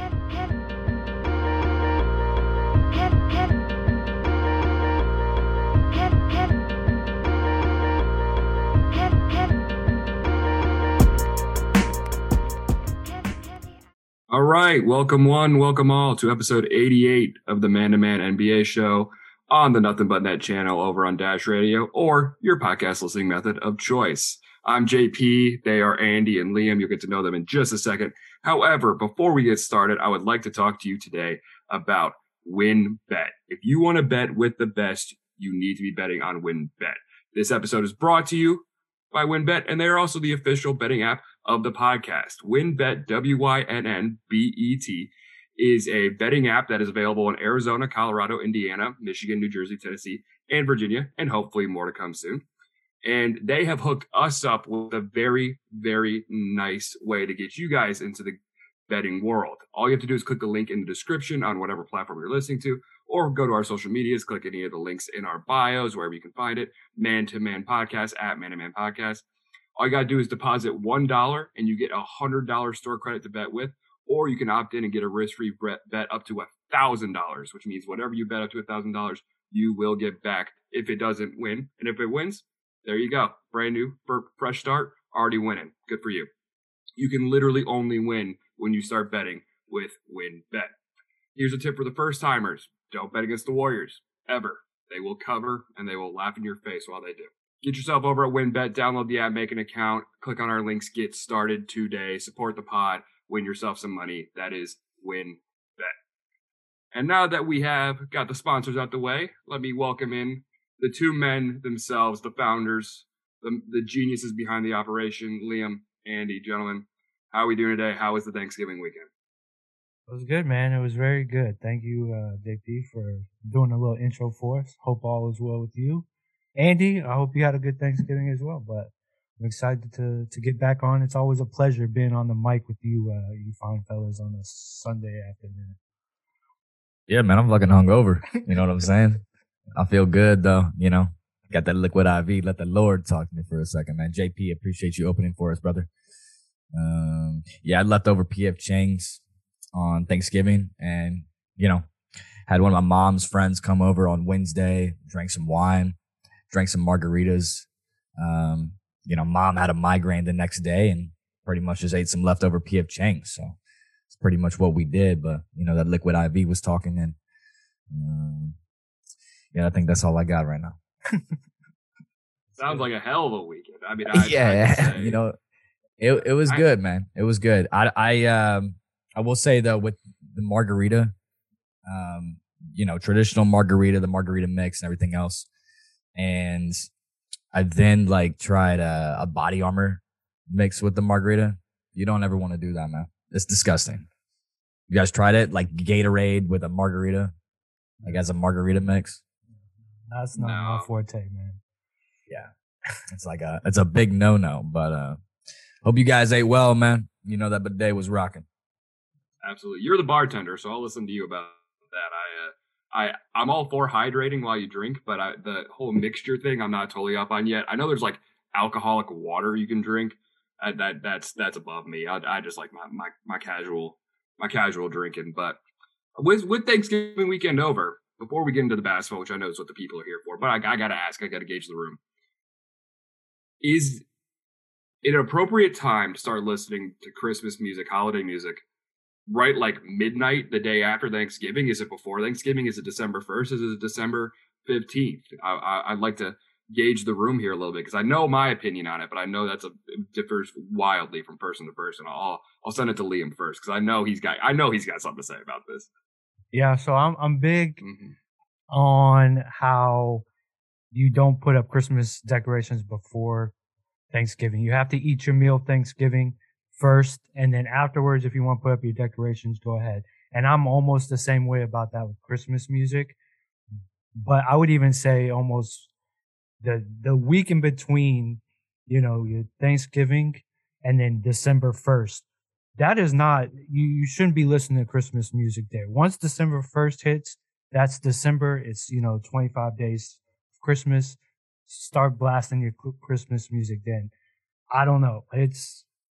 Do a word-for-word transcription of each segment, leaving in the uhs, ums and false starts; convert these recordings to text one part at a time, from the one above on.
All right, welcome one, welcome all to episode eighty-eight of the Man to Man N B A show on the Nothing But Net channel over on Dash Radio or your podcast listening method of choice. I'm J P, they are Andy and Liam. You'll get to know them in just a second. However, before we get started, I would like to talk to you today about WynnBET. If you want to bet with the best, you need to be betting on WynnBET. This episode is brought to you by WynnBET, and they are also the official betting app of the podcast. WynnBET, W Y N N B E T, is a betting app that is available in Arizona, Colorado, Indiana, Michigan, New Jersey, Tennessee, and Virginia, and hopefully more to come soon. And they have hooked us up with a very, very nice way to get you guys into the betting world. All you have to do is click the link in the description on whatever platform you're listening to, or go to our social medias, click any of the links in our bios, wherever you can find it, Man to Man Podcast, at Man to Man Podcast. All you got to do is deposit one dollar and you get a one hundred dollars store credit to bet with, or you can opt in and get a risk-free bet up to one thousand dollars, which means whatever you bet up to one thousand dollars, you will get back if it doesn't win. And if it wins, there you go. Brand new, fresh start, already winning. Good for you. You can literally only win when you start betting with WynnBET. Here's a tip for the first timers. Don't bet against the Warriors, ever. They will cover and they will laugh in your face while they do. Get yourself over at WynnBET, download the app, make an account, click on our links, get started today, support the pod, win yourself some money. That is WynnBET. And now that we have got the sponsors out the way, let me welcome in the two men themselves, the founders, the, the geniuses behind the operation, Liam, Andy. Gentlemen, how are we doing today? How was the Thanksgiving weekend? It was good, man. It was very good. Thank you, uh, J P, for doing a little intro for us. Hope all is well with you. Andy, I hope you had a good Thanksgiving as well, but I'm excited to, to get back on. It's always a pleasure being on the mic with you, uh, you fine fellas, on a Sunday afternoon. Yeah, man, I'm fucking hungover. You know what I'm saying? I feel good, though. You know, got that liquid I V. Let the Lord talk to me for a second, man. J P, appreciate you opening for us, brother. Um, yeah, I left over P F Chang's on Thanksgiving and, you know, had one of my mom's friends come over on Wednesday, drank some wine, drank some margaritas. Um, you know, mom had a migraine the next day and pretty much just ate some leftover P F Chang's. So it's pretty much what we did. But, you know, that liquid I V was talking and, um, yeah, I think that's all I got right now. Sounds like a hell of a weekend. I mean, I, yeah, I you know, it it was I, good, man. It was good. I I um I will say though, with the margarita, um, you know, traditional margarita, the margarita mix and everything else, and I then like tried a, a Body Armor mix with the margarita. You don't ever want to do that, man. It's disgusting. You guys tried it, like Gatorade with a margarita, like as a margarita mix? That's not no. my forte, man. Yeah, it's like a it's a big no no. But uh, hope you guys ate well, man. You know that bidet was rocking. Absolutely, you're the bartender, so I'll listen to you about that. I uh, I I'm all for hydrating while you drink, but I, the whole mixture thing I'm not totally up on yet. I know there's like alcoholic water you can drink. I, that that's that's above me. I, I just like my, my my casual my casual drinking. But with with Thanksgiving weekend over, before we get into the basketball, which I know is what the people are here for, but I, I got to ask, I got to gauge the room. Is it an appropriate time to start listening to Christmas music, holiday music, right like midnight the day after Thanksgiving? Is it before Thanksgiving? Is it December first? Is it December fifteenth? I, I, I'd like to gauge the room here a little bit because I know my opinion on it, but I know that's a it differs wildly from person to person. I'll I'll send it to Liam first because I know he's got I know he's got something to say about this. Yeah, so I'm I'm big Mm-hmm. on how you don't put up Christmas decorations before Thanksgiving. You have to eat your meal Thanksgiving first, and then afterwards, if you want to put up your decorations, go ahead. And I'm almost the same way about that with Christmas music. But I would even say almost the the week in between, you know, your Thanksgiving and then December first. That is not, you, you shouldn't be listening to Christmas music there. Once December first hits, that's December. It's, you know, twenty-five days of Christmas. Start blasting your Christmas music then. I don't know. It's,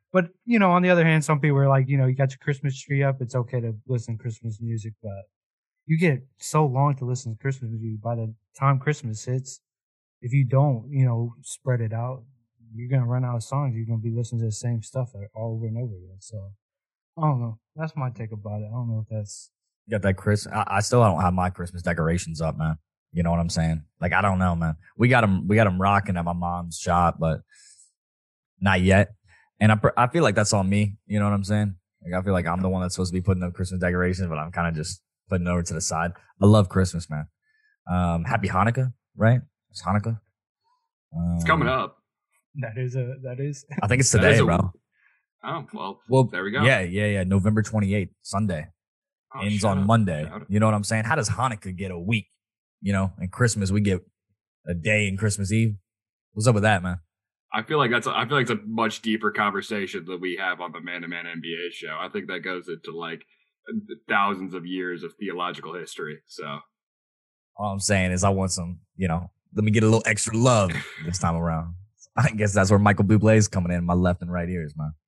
But, you know, on the other hand, some people are like, you know, you got your Christmas tree up. It's okay to listen to Christmas music, but you get so long to listen to Christmas music. By the time Christmas hits, if you don't, you know, spread it out, you're going to run out of songs. You're going to be listening to the same stuff all over and over again. So, I don't know. That's my take about it. I don't know if that's. You got that Chris. I, I still don't have my Christmas decorations up, man. You know what I'm saying? Like, I don't know, man. We got them, we got them rocking at my mom's shop, but not yet. And I, I feel like that's on me. You know what I'm saying? Like, I feel like I'm the one that's supposed to be putting up Christmas decorations, but I'm kind of just putting it over to the side. I love Christmas, man. Um, happy Hanukkah, right? It's Hanukkah. Um, It's coming up. That is a, that is. I think it's That today, is a- bro. Oh, well, Well, there we go. Yeah, yeah, yeah. November twenty-eighth, Sunday. Oh, Ends shut on up. Monday. Shut up. You know what I'm saying? How does Hanukkah get a week? You know, and Christmas, we get a day and Christmas Eve. What's up with that, man? I feel like that's a, I feel like it's a much deeper conversation that we have on the Man to Man N B A show. I think that goes into like thousands of years of theological history. So All I'm saying is I want some, you know, let me get a little extra love this time around. I guess that's where Michael Bublé is coming in my left and right ears, man.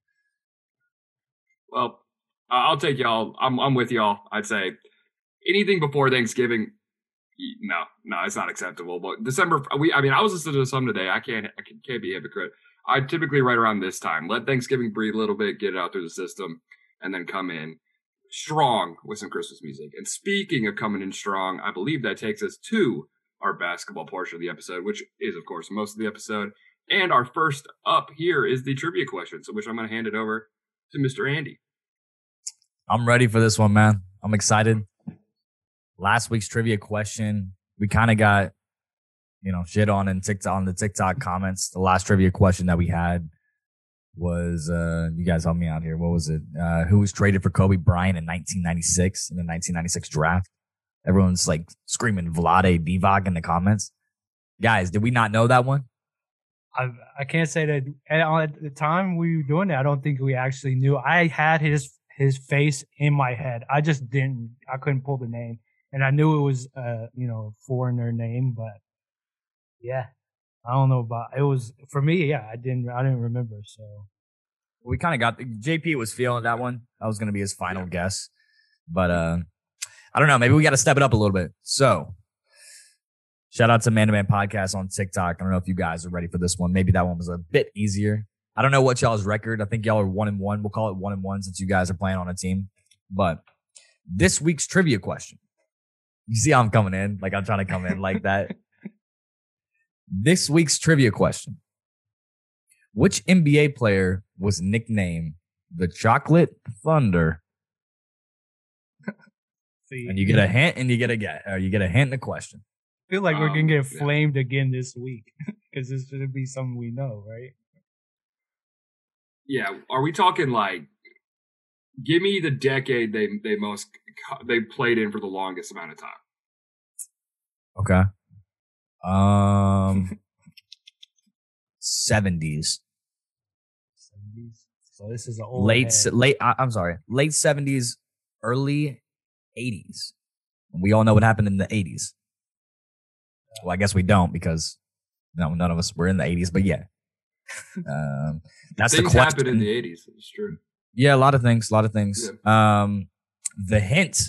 Well, uh, I'll take y'all. I'm I'm with y'all. I'd say anything before Thanksgiving, y- no, no, it's not acceptable. But December, we, I mean, I was listening to some today. I can't, I can't can't be a hypocrite. I typically right around this time, let Thanksgiving breathe a little bit, get it out through the system, and then come in strong with some Christmas music. And speaking of coming in strong, I believe that takes us to our basketball portion of the episode, which is, of course, most of the episode. And our first up here is the trivia question, so which I'm going to hand it over to Mister Andy. I'm ready for this one, man. I'm excited. Last week's trivia question, we kind of got, you know, shit on in TikTok on the TikTok comments. The last trivia question that we had was, uh, you guys help me out here. What was it? Uh, who was traded for Kobe Bryant in nineteen ninety-six in the nineteen ninety-six draft? Everyone's like screaming Vlade Divac in the comments. Guys, did we not know that one? I I can't say that at, at the time we were doing it. I don't think we actually knew. I had his his face in my head. I just didn't. I couldn't pull the name, and I knew it was uh you know foreigner name, but yeah, I don't know about it. Was for me. Yeah, I didn't. I didn't remember. So We kind of got J P was feeling that one. That was going to be his final Yeah. guess, but uh, I don't know. Maybe we got to step it up a little bit. So. Shout out to Man to Man Podcast on TikTok. I don't know if you guys are ready for this one. Maybe that one was a bit easier. I don't know what y'all's record. I think y'all are one and one. We'll call it one and one since you guys are playing on a team. But this week's trivia question. You see how I'm coming in? Like I'm trying to come in like that. This week's trivia question. Which N B A player was nicknamed the Chocolate Thunder? see, And you get a hint and you get a get, or you get a hint and a question. I feel like we're gonna Um, get yeah. flamed again this week because this should be something we know, right? Yeah, are we talking like? Give me the decade they they most they played in for the longest amount of time. Okay. Um, seventies, seventies. So this is an old late, head. se- late. I, I'm sorry, late seventies, early eighties. We all know what happened in the eighties. Well, I guess we don't because no, none of us were in the eighties. But yeah, um, that's Things the question. happened in the eighties. It's true. Yeah, a lot of things, a lot of things. Um, the hint.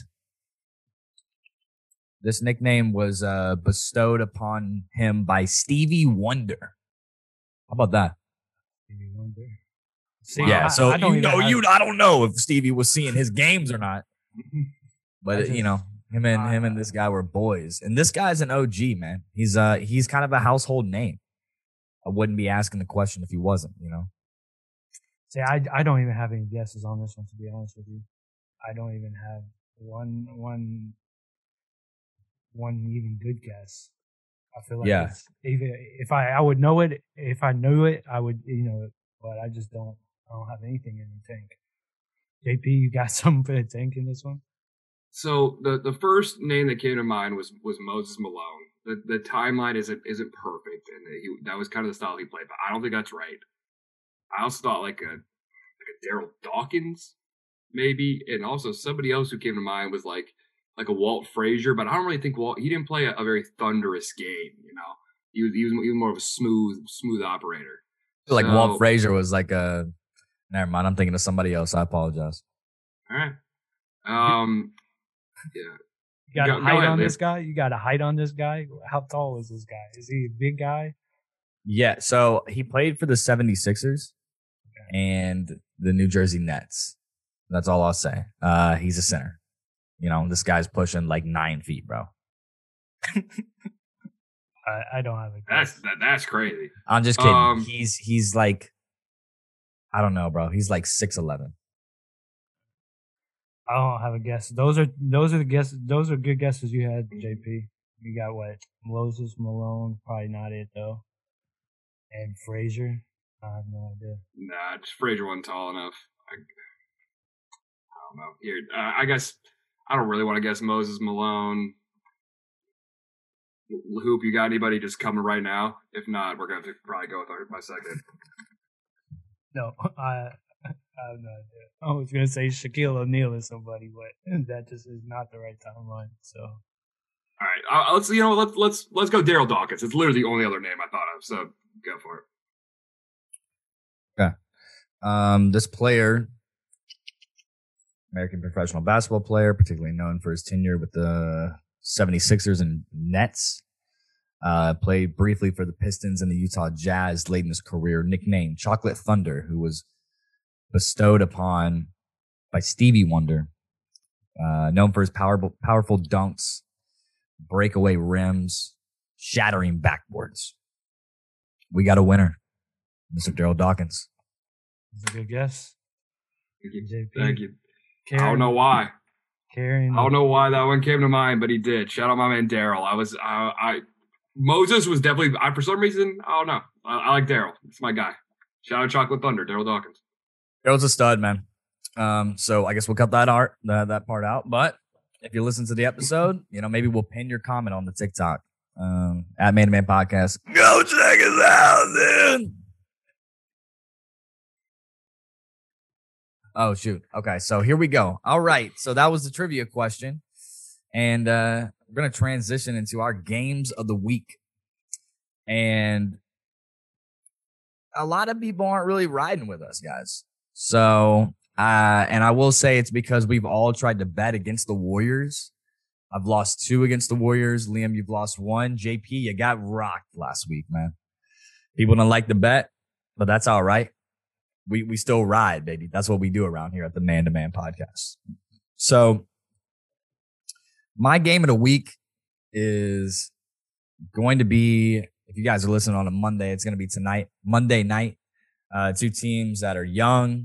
This nickname was uh, bestowed upon him by Stevie Wonder. How about that? Stevie Wonder. See, Yeah, I- so I don't you even know, have- you I don't know if Stevie was seeing his games or not, I but just- you know, him and him and this guy were boys, and this guy's an O G, man. He's uh he's kind of a household name. I wouldn't be asking the question if he wasn't, you know. See, I I don't even have any guesses on this one, to be honest with you. I don't even have one one one even good guess. I feel like Yeah. it's, even if I I would know it, if I knew it, I would you know, but I just don't. I don't have anything in the tank. J P, you got something for the tank in this one? So the the first name that came to mind was was Moses Malone. The the timeline isn't isn't perfect, and he, that was kind of the style he played. But I don't think that's right. I also thought like a like a Daryl Dawkins, maybe, and also somebody else who came to mind was like like a Walt Frazier. But I don't really think Walt. He didn't play a, a very thunderous game. You know, he was he was, he was more of a smooth smooth operator. I feel like So- Walt Frazier was like a Never mind. I'm thinking of somebody else. I apologize. All right. Um, yeah. You got a Go- go height ahead, on Liam. this guy? You got a height on this guy? How tall is this guy? Is he a big guy? Yeah. So he played for the seventy-sixers and the New Jersey Nets. That's all I'll say. Uh, he's a center. You know, this guy's pushing like nine feet, bro. I, I don't have a That's guess. that, that's crazy. I'm just kidding. Um, he's he's like, I don't know, bro. He's like six eleven. I don't have a guess. Those are those are the guesses. Those are good guesses you had, J P. You got what? Moses Malone, probably not it though. And Frazier, I have no idea. Nah, just Frazier wasn't tall enough. I, I don't know. Here, uh, I guess I don't really want to guess Moses Malone. L- Hoop, you got anybody just coming right now? If not, we're gonna have to probably go with our, my second. No, I I have no idea. I was gonna say Shaquille O'Neal or somebody, but that just is not the right timeline. So All right, uh, let's you know let's let's let's go Daryl Dawkins. It's literally the only other name I thought of, so go for it. Um, this player, American professional basketball player, particularly known for his tenure with the seventy-sixers and Nets, uh, played briefly for the Pistons and the Utah Jazz late in his career, nicknamed Chocolate Thunder, who was bestowed upon by Stevie Wonder, uh, known for his powerful, powerful dunks, breakaway rims, shattering backboards. We got a winner, Mister Daryl Dawkins. that's a good guess. Thank you. J P. Thank you. I Carrying, don't know why. Carrying. I don't know why that one came to mind, but he did. Shout out my man Daryl. I was, I, I, Moses was definitely. I for some reason, I don't know. I, I like Daryl. It's my guy. Shout out Chocolate Thunder, Daryl Dawkins. Daryl's a stud, man. Um, so I guess we'll cut that art that, that part out. But if you listen to the episode, you know, maybe we'll pin your comment on the TikTok um, at Man to Man Podcast. Go check us out, dude. Oh shoot. Okay, so here we go. All right. So that was the trivia question. And uh we're gonna transition into our games of the week. And a lot of people aren't really riding with us, guys. So uh and I will say it's because we've all tried to bet against the Warriors. I've lost two against the Warriors. Liam, you've lost one. J P, you got rocked last week, man. People don't like the bet, but that's all right. We we still ride, baby. That's what we do around here at the Man to Man Podcast. So my game of the week is going to be, if you guys are listening on a Monday, it's going to be tonight, Monday night. Uh, two teams that are young,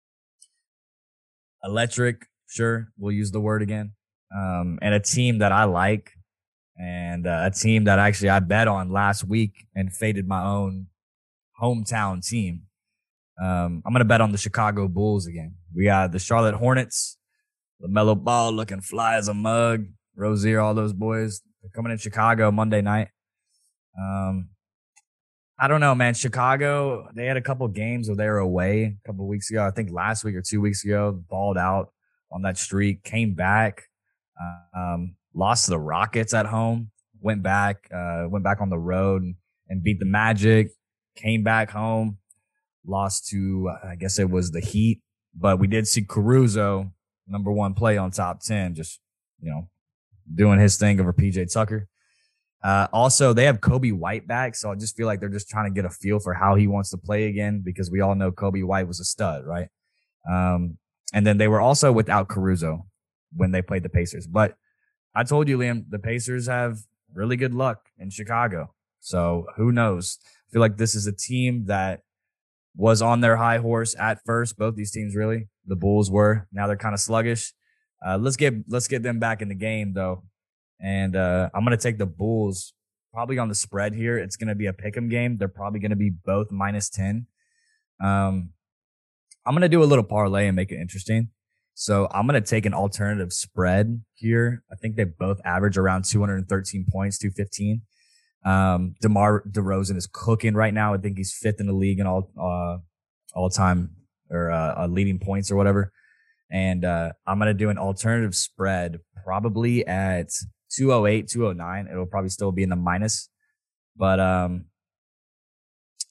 electric, sure, we'll use the word again, um, and a team that I like, and uh, a team that actually I bet on last week and faded my own hometown team. Um, I'm going to bet on the Chicago Bulls again. We got the Charlotte Hornets, LaMelo Ball looking fly as a mug, Rozier, all those boys. They're coming in Chicago Monday night. Um, I don't know, man. Chicago, they had a couple games where they were away a couple weeks ago. I think last week or two weeks ago, balled out on that streak, came back, um, lost to the Rockets at home, went back, uh, went back on the road and, and beat the Magic, came back home. Lost to, I guess it was the Heat, but we did see Caruso, number one play on top ten, just, you know, doing his thing over P J Tucker. Uh, also, they have Kobe White back, so I just feel like they're just trying to get a feel for how he wants to play again because we all know Kobe White was a stud, right? Um, and then they were also without Caruso when they played the Pacers. But I told you, Liam, the Pacers have really good luck in Chicago. So who knows? I feel like this is a team that was on their high horse at first. Both these teams, really. The Bulls were. Now they're kind of sluggish. Uh, let's get let's get them back in the game, though. And uh, I'm going to take the Bulls probably on the spread here. It's going to be a pick'em game. They're probably going to be both minus ten. Um, I'm going to do a little parlay and make it interesting. So I'm going to take an alternative spread here. I think they both average around two hundred thirteen points, two fifteen. Um, DeMar DeRozan is cooking right now. I think he's fifth in the league in all, uh, all time or, uh, uh, leading points or whatever. And, uh, I'm going to do an alternative spread probably at two oh eight, two oh nine. It'll probably still be in the minus, but, um,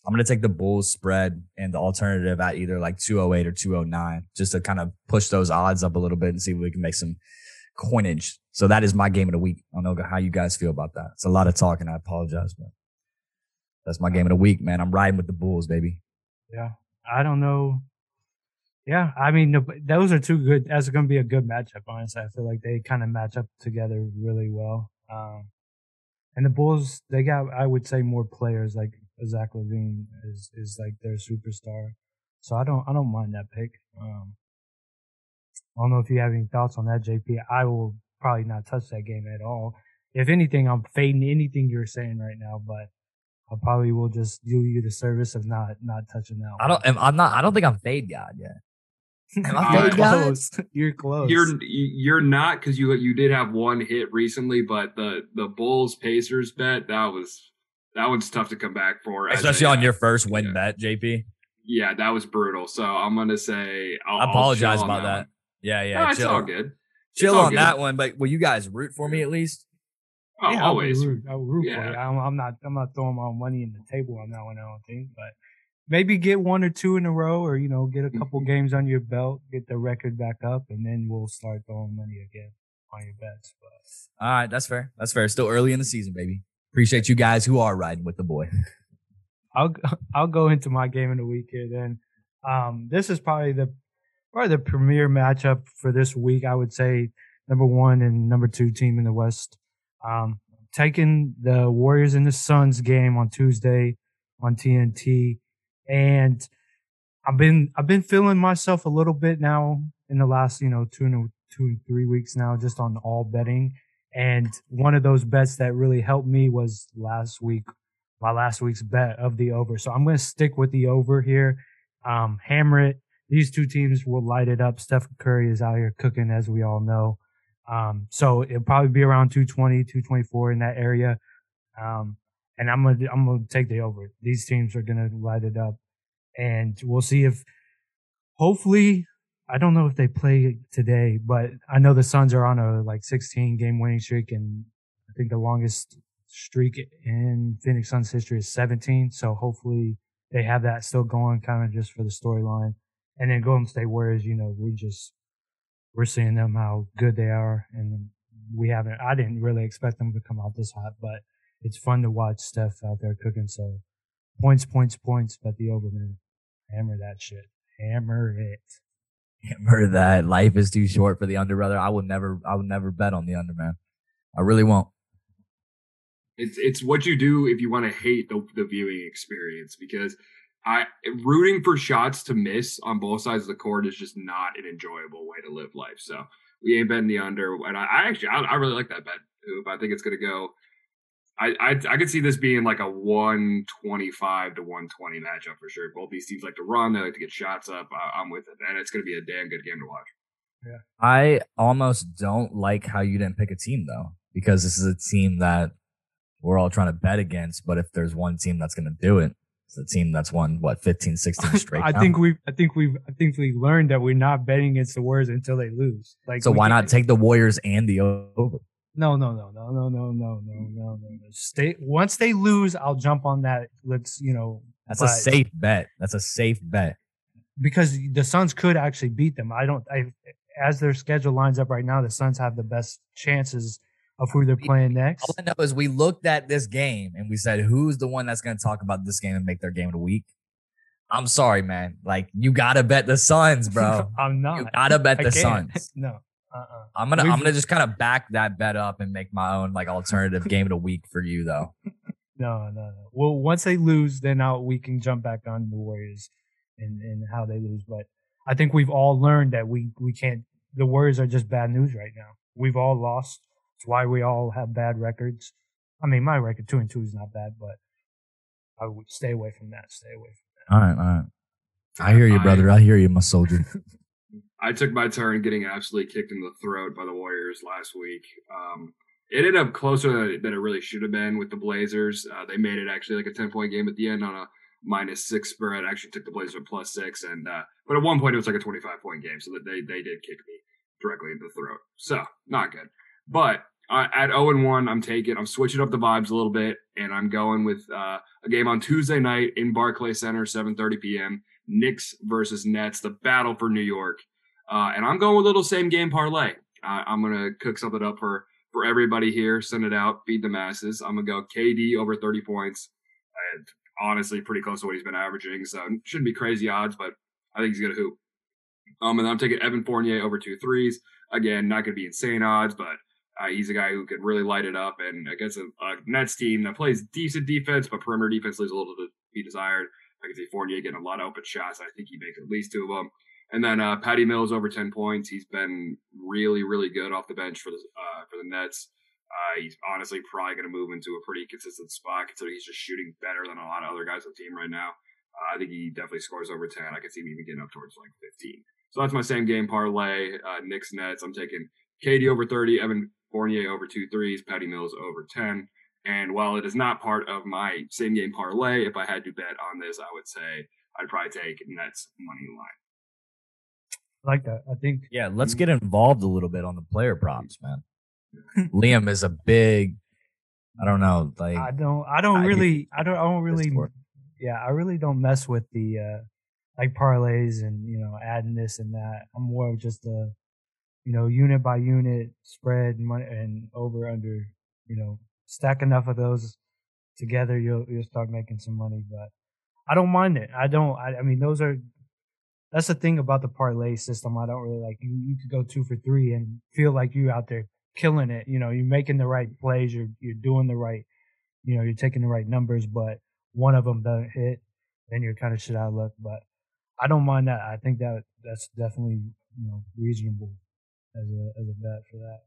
I'm going to take the Bulls spread and the alternative at either like two oh eight or two oh nine just to kind of push those odds up a little bit and see if we can make some coinage. So that is my game of the week. I don't know how you guys feel about that. It's a lot of talking. I apologize, but that's my game of the week, man. I'm riding with the Bulls, baby. Yeah. I don't know. Yeah. I mean, the, those are two good. That's going to be a good matchup, honestly. I feel like they kind of match up together really well. Um, and the Bulls, they got, I would say, more players like Zach LaVine is, is like their superstar. So I don't, I don't mind that pick. Um, I don't know if you have any thoughts on that, J P. I will probably not touch that game at all. If anything, I'm fading anything you're saying right now, but I probably will just do you the service of not, not touching that one. I don't, I'm not, I don't think I'm fade God yet. Am I close? You're close. You're you're not because you you did have one hit recently, but the the Bulls Pacers bet that was that one's tough to come back for, especially a, on your first win yeah. bet, J P. Yeah, that was brutal. So I'm gonna say I'll, I apologize about that. that. Yeah, yeah, no, it's chill. all good. Chill all on good. that one, but will you guys root for me at least? Oh, yeah, always. I'll root, I'll root yeah. for you. I'm, I'm not. I'm not throwing my money in the table on that one. I don't think, but maybe get one or two in a row, or you know, get a couple games on your belt, get the record back up, and then we'll start throwing money again on your bets. But all right, that's fair. That's fair. Still early in the season, baby. Appreciate you guys who are riding with the boy. I'll I'll go into my game of the week here. Then, um, this is probably the probably the premier matchup for this week. I would say number one and number two team in the West. Um, taking the Warriors and the Suns game on Tuesday on T N T. And I've been I've been feeling myself a little bit now in the last, you know, two and two three weeks now, just on all betting. And one of those bets that really helped me was last week, my last week's bet of the over. So I'm going to stick with the over here. Um, hammer it. These two teams will light it up. Steph Curry is out here cooking, as we all know. Um, so it'll probably be around two twenty, two twenty-four in that area. Um, and I'm gonna I'm gonna take the over. These teams are gonna light it up, and we'll see if. Hopefully, I don't know if they play today, but I know the Suns are on a like sixteen game winning streak, and I think the longest streak in Phoenix Suns history is seventeen. So hopefully they have that still going, kind of just for the storyline. And then Golden State Warriors, you know, we just we're seeing them how good they are, and we haven't. I didn't really expect them to come out this hot, but it's fun to watch Steph out there cooking. So points, points, points. Bet the over, man. Hammer that shit. Hammer it. Hammer that. Life is too short for the under, brother. I would never. I would never bet on the under, man. I really won't. It's it's what you do if you want to hate the the viewing experience, because I rooting for shots to miss on both sides of the court is just not an enjoyable way to live life. So we ain't betting the under, and I, I actually I, I really like that bet. Oop, I think it's gonna go. I, I I could see this being like a one twenty-five to one twenty matchup for sure. Both these teams like to run, they like to get shots up. I, I'm with it, and it's gonna be a damn good game to watch. Yeah. I almost don't like how you didn't pick a team though, because this is a team that we're all trying to bet against. But if there's one team that's gonna do it, it's the team that's won what fifteen, sixteen straight. I now. think we I think we I think we learned that we're not betting against the Warriors until they lose. Like, so why can't- not take the Warriors and the over? No, no, no, no, no, no, no, no, no, no. Stay once they lose, I'll jump on that. Let's you know. That's but, a safe bet. That's a safe bet. because the Suns could actually beat them. I don't. I as their schedule lines up right now, the Suns have the best chances of who they're playing next. All I know is we looked at this game and we said, who's the one that's going to talk about this game and make their game of the week? I'm sorry, man. Like, you got to bet the Suns, bro. I'm not. You got to bet I the can't. Suns. No. Uh-uh. I'm going to We've- I'm going to just kind of back that bet up and make my own like alternative game of the week for you though. No, no, no. Well, once they lose, then now we can jump back on the Warriors and, and how they lose. But I think we've all learned that we, we can't, the Warriors are just bad news right now. We've all lost. It's why we all have bad records. I mean, my record two and two is not bad, but I would stay away from that. Stay away from All right, all right. I hear you, brother. I hear you, my soldier. I took my turn getting absolutely kicked in the throat by the Warriors last week. Um, it ended up closer than it really should have been with the Blazers. Uh, they made it actually like a ten-point game at the end on a minus six spread. I actually took the Blazers plus six, and uh, but at one point it was like a twenty-five point game, so that they they did kick me directly in the throat. So not good. But Uh, at oh and one, I'm taking, I'm switching up the vibes a little bit, and I'm going with uh, a game on Tuesday night in Barclays Center, seven thirty p.m. Knicks versus Nets, the battle for New York. Uh, and I'm going with a little same game parlay. Uh, I'm going to cook something up for, for everybody here, send it out, feed the masses. I'm going to go K D over thirty points. And honestly, pretty close to what he's been averaging, so it shouldn't be crazy odds, but I think he's going to hoop. Um, and then I'm taking Evan Fournier over two threes. Again, not going to be insane odds, but uh, he's a guy who could really light it up. And against a, a Nets team that plays decent defense, but perimeter defense leaves a little to be desired. I can see Fournier getting a lot of open shots. I think he makes at least two of them. And then uh, Patty Mills over ten points. He's been really, really good off the bench for the uh, for the Nets. Uh, he's honestly probably going to move into a pretty consistent spot considering he's just shooting better than a lot of other guys on the team right now. Uh, I think he definitely scores over ten. I could see him even getting up towards like fifteen. So that's my same game parlay. Uh, Knicks Nets. I'm taking K D over thirty, Evan Fournier over two threes, Patty Mills over ten. And while it is not part of my same game parlay, if I had to bet on this, I would say I'd probably take Nets money line. I like that. I think. Yeah, let's get involved a little bit on the player props, man. Liam is a big. I don't know. Like I don't. I don't really. I don't. I don't really. Yeah, I really don't mess with the. Uh, like parlays and, you know, adding this and that. I'm more of just a, you know, unit by unit spread money and over under, you know, stack enough of those together. You'll, you'll start making some money, but I don't mind it. I don't, I, I mean, those are, that's the thing about the parlay system. I don't really like you, you could go two for three and feel like you out there killing it. You know, you're making the right plays. You're, you're doing the right, you know, you're taking the right numbers, but one of them doesn't hit, then you're kind of shit out of luck. But I don't mind that. I think that that's definitely, you know, reasonable as a as a bet for that.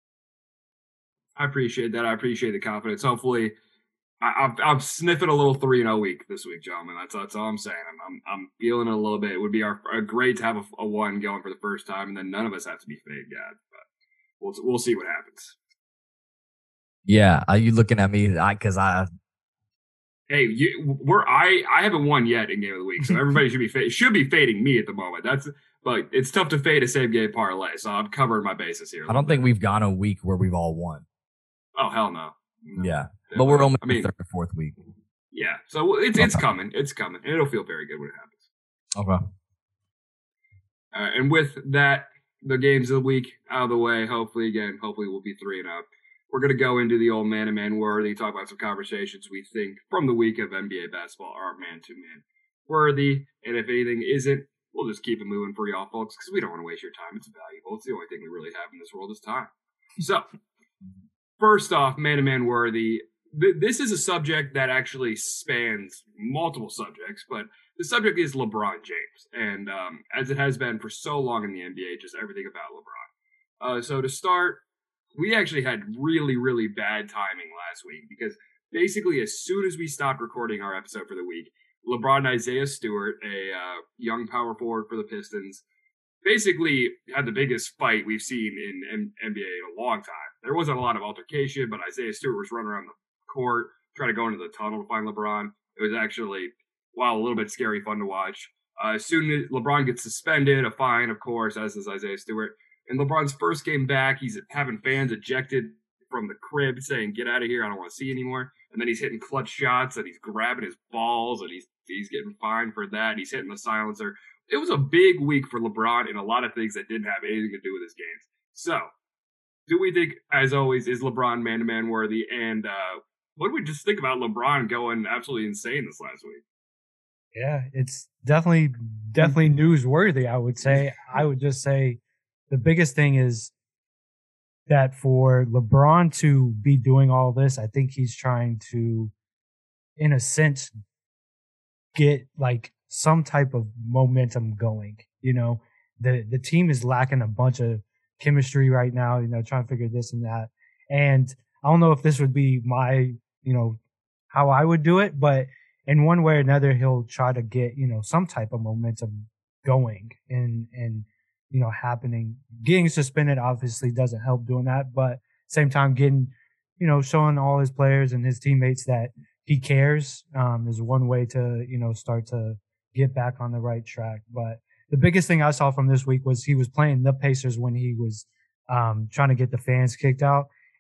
I appreciate that. I appreciate the confidence. Hopefully, I, I'm, I'm sniffing a little three and a week this week, gentlemen. That's that's all I'm saying. I'm I'm, I'm feeling it a little bit. It would be our, our great to have a, a one going for the first time, and then none of us have to be fake guys. But we'll we'll see what happens. Yeah, are you looking at me? I because I. Hey, you, we're I I haven't won yet in game of the week, so everybody should be fa- should be fading me at the moment. That's but it's tough to fade a same game parlay, so I'm covering my bases here. I don't bit. think we've gone a week where we've all won. Oh hell no. no. Yeah, but we're only I mean, third or fourth week. Yeah, so it's okay. it's coming, it's coming, and it'll feel very good when it happens. Okay. Uh, and with that, the games of the week out of the way. Hopefully, again, hopefully we'll be three and up. We're going to go into the old man-to-man worthy, talk about some conversations we think from the week of N B A basketball are man-to-man worthy. And if anything isn't, we'll just keep it moving for y'all folks because we don't want to waste your time. It's valuable. It's the only thing we really have in this world is time. So, first off, man-to-man worthy. Th- this is a subject that actually spans multiple subjects, but the subject is LeBron James. And um, as it has been for so long in the N B A, just everything about LeBron. Uh, so to start, we actually had really, really bad timing last week because basically as soon as we stopped recording our episode for the week, LeBron and Isaiah Stewart, a uh, young power forward for the Pistons, basically had the biggest fight we've seen in N B A in a long time. There wasn't a lot of altercation, but Isaiah Stewart was running around the court, trying to go into the tunnel to find LeBron. It was actually, while a little bit scary, fun to watch. Uh, as soon as LeBron gets suspended, a fine, of course, as is Isaiah Stewart. In LeBron's first game back, he's having fans ejected from the crib saying, get out of here, I don't want to see you anymore. And then he's hitting clutch shots and he's grabbing his balls and he's he's getting fined for that. He's hitting the silencer. It was a big week for LeBron in a lot of things that didn't have anything to do with his games. So, do we think, as always, is LeBron man-to-man worthy? And uh, what do we just think about LeBron going absolutely insane this last week? Yeah, it's definitely, definitely newsworthy, I would say. I would just say the biggest thing is that for LeBron to be doing all this, I think he's trying to, in a sense, get like some type of momentum going. You know, the the team is lacking a bunch of chemistry right now, you know, trying to figure this and that. And I don't know if this would be my, you know, how I would do it, but in one way or another, he'll try to get, you know, some type of momentum going and, and, you know, happening. Getting suspended obviously doesn't help doing that, but same time getting, you know, showing all his players and his teammates that he cares um, is one way to, you know, start to get back on the right track. But the biggest thing I saw from this week was he was playing the Pacers when he was um, trying to get the fans kicked out.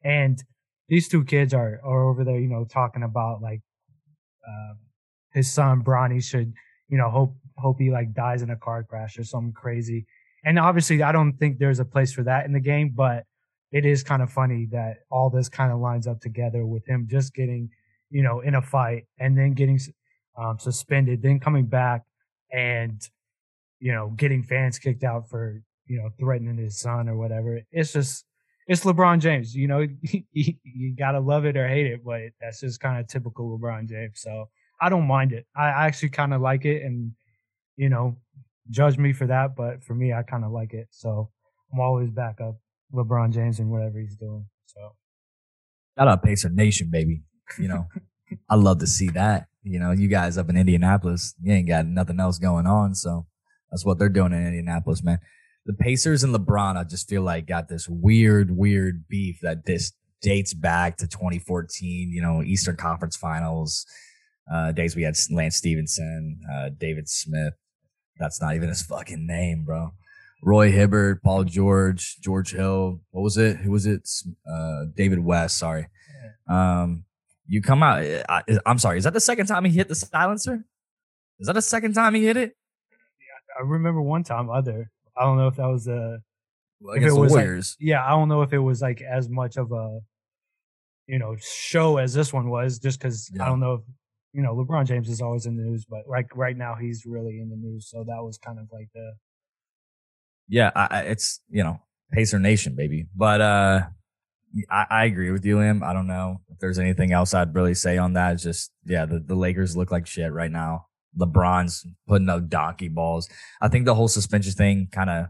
And these two kids are, are over there, you know, talking about like, uh, his son Bronny should, you know, hope, hope he like dies in a car crash or something crazy. And obviously I don't think there's a place for that in the game, but it is kind of funny that all this kind of lines up together with him just getting, you know, in a fight and then getting um, suspended, then coming back and, you know, getting fans kicked out for, you know, threatening his son or whatever. It's just, it's LeBron James, you know, you, you gotta love it or hate it, but that's just kind of typical LeBron James. So I don't mind it. I, I actually kind of like it, and, you know, judge me for that, but for me, I kind of like it. So I'm always back up LeBron James and whatever he's doing. So shout out Pacer Nation, baby. You know, I love to see that. You know, you guys up in Indianapolis, you ain't got nothing else going on, so that's what they're doing in Indianapolis, man. The Pacers and LeBron, I just feel like got this weird, weird beef that this dates back to twenty fourteen, you know, Eastern Conference Finals, uh, days we had Lance Stevenson, uh, David Smith. That's not even his fucking name, bro. Roy Hibbert, Paul George, George Hill. What was it? Who was it? Uh, David West, sorry. Um, you come out. I, I'm sorry. Is that the second time he hit the silencer? Is that the second time he hit it? Yeah, I remember one time other. I don't know if that was a well, against the Warriors. Like, yeah, I don't know if it was like as much of a, you know, show as this one was, just because yeah. I don't know if, you know, LeBron James is always in the news, but like right now he's really in the news. So that was kind of like the. Yeah, I, it's, you know, Pacer Nation, baby. But uh, I, I agree with you, Liam. I don't know if there's anything else I'd really say on that. It's just, yeah, the, the Lakers look like shit right now. LeBron's putting up donkey balls. I think the whole suspension thing kind of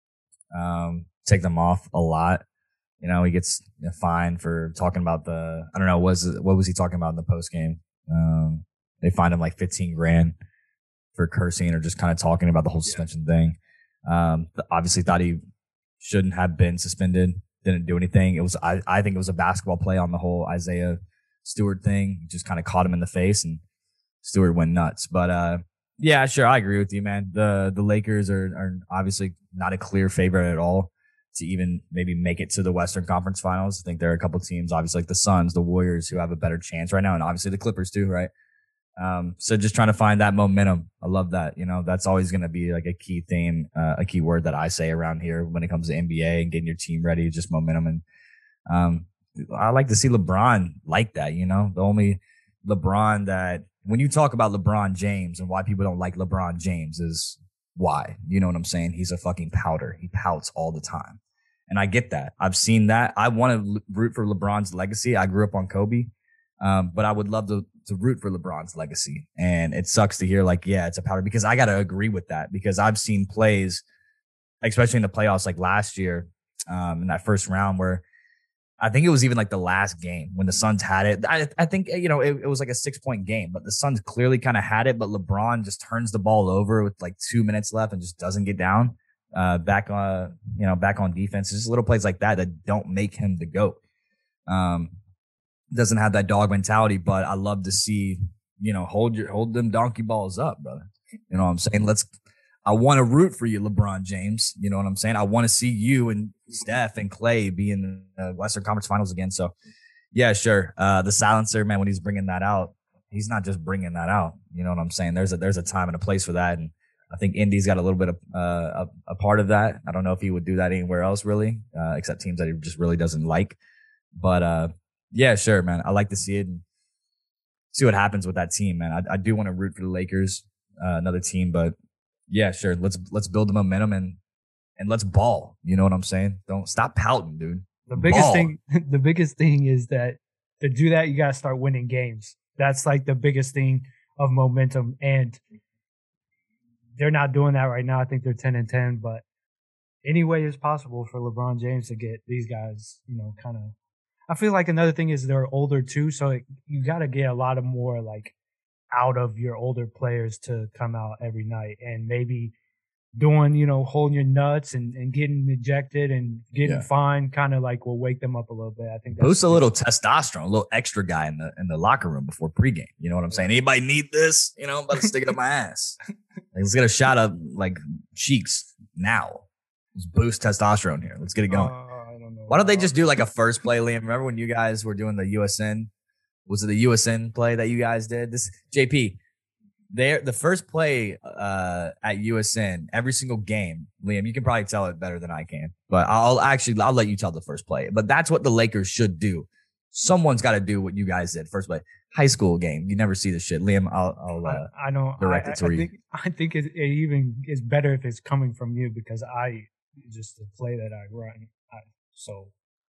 um take them off a lot. You know, he gets fined for talking about the, I don't know, was what was he talking about in the post game? Um, they fined him like fifteen grand for cursing or just kind of talking about the whole suspension yeah. thing. Um, obviously thought he shouldn't have been suspended. Didn't do anything. It was, I, I think it was a basketball play on the whole Isaiah Stewart thing. Just kind of caught him in the face and Stewart went nuts. But, uh, yeah, sure. I agree with you, man. The, the Lakers are, are obviously not a clear favorite at all to even maybe make it to the Western Conference Finals. I think there are a couple teams, obviously like the Suns, the Warriors, who have a better chance right now. And obviously the Clippers too, right? Um, so just trying to find that momentum. I love that. You know, that's always going to be like a key theme, uh, a key word that I say around here when it comes to N B A and getting your team ready, just momentum. And, um, I like to see LeBron like that, you know, the only LeBron that when you talk about LeBron James and why people don't like LeBron James is why, you know what I'm saying? He's a fucking pouter. He pouts all the time. And I get that. I've seen that. I want to root for LeBron's legacy. I grew up on Kobe. Um, but I would love to, to root for LeBron's legacy. And it sucks to hear like, yeah, it's a powder, because I got to agree with that, because I've seen plays, especially in the playoffs, like last year, um, in that first round where I think it was even like the last game when the Suns had it. I, I think, you know, it, it was like a six point game, but the Suns clearly kind of had it, but LeBron just turns the ball over with like two minutes left and just doesn't get down, uh, back on, you know, back on defense. It's just little plays like that that don't make him the GOAT. Um, doesn't have that dog mentality, but I love to see, you know, hold your, hold them donkey balls up, brother. You know what I'm saying? Let's, I want to root for you, LeBron James. You know what I'm saying? I want to see you and Steph and Clay be in the Western Conference Finals again. So yeah, sure. Uh, the silencer, man, when he's bringing that out, he's not just bringing that out. You know what I'm saying? There's a, there's a time and a place for that. And I think Indy's got a little bit of, uh, a, a part of that. I don't know if he would do that anywhere else really, uh, except teams that he just really doesn't like. But, uh, yeah, sure, man. I like to see it and see what happens with that team, man. I, I do want to root for the Lakers, uh, another team, but yeah, sure. Let's let's build the momentum and and let's ball. You know what I'm saying? Don't stop pouting, dude. The biggest Ball. thing, the biggest thing is that to do that, you gotta start winning games. That's like the biggest thing of momentum, and they're not doing that right now. I think they're ten and ten, but any way is possible for LeBron James to get these guys, you know, kind of. I feel like another thing is they're older too, so it, you got to get a lot of more like out of your older players to come out every night, and maybe doing, you know, holding your nuts and, and getting ejected and getting Yeah. fined kind of like will wake them up a little bit. I think that's Boost a little testosterone, a little extra guy in the in the locker room before pregame. You know what I'm saying? Anybody need this? You know, I'm about to stick it up my ass. Like, let's get a shot of like cheeks now. Let's boost testosterone here. Let's get it going. Uh, I don't know. Why don't they just do like a first play, Liam? Remember when you guys were doing the U S N? Was it the U S N play that you guys did? This J P, they the first play uh, at U S N every single game. Liam, you can probably tell it better than I can, but I'll actually I'll let you tell the first play. But that's what the Lakers should do. Someone's got to do what you guys did. First play, high school game. You never see this shit, Liam. I'll, I'll uh, I, I don't direct I, it to I, you. I think I think it, it even is better if it's coming from you because I just the play that I run. I, so.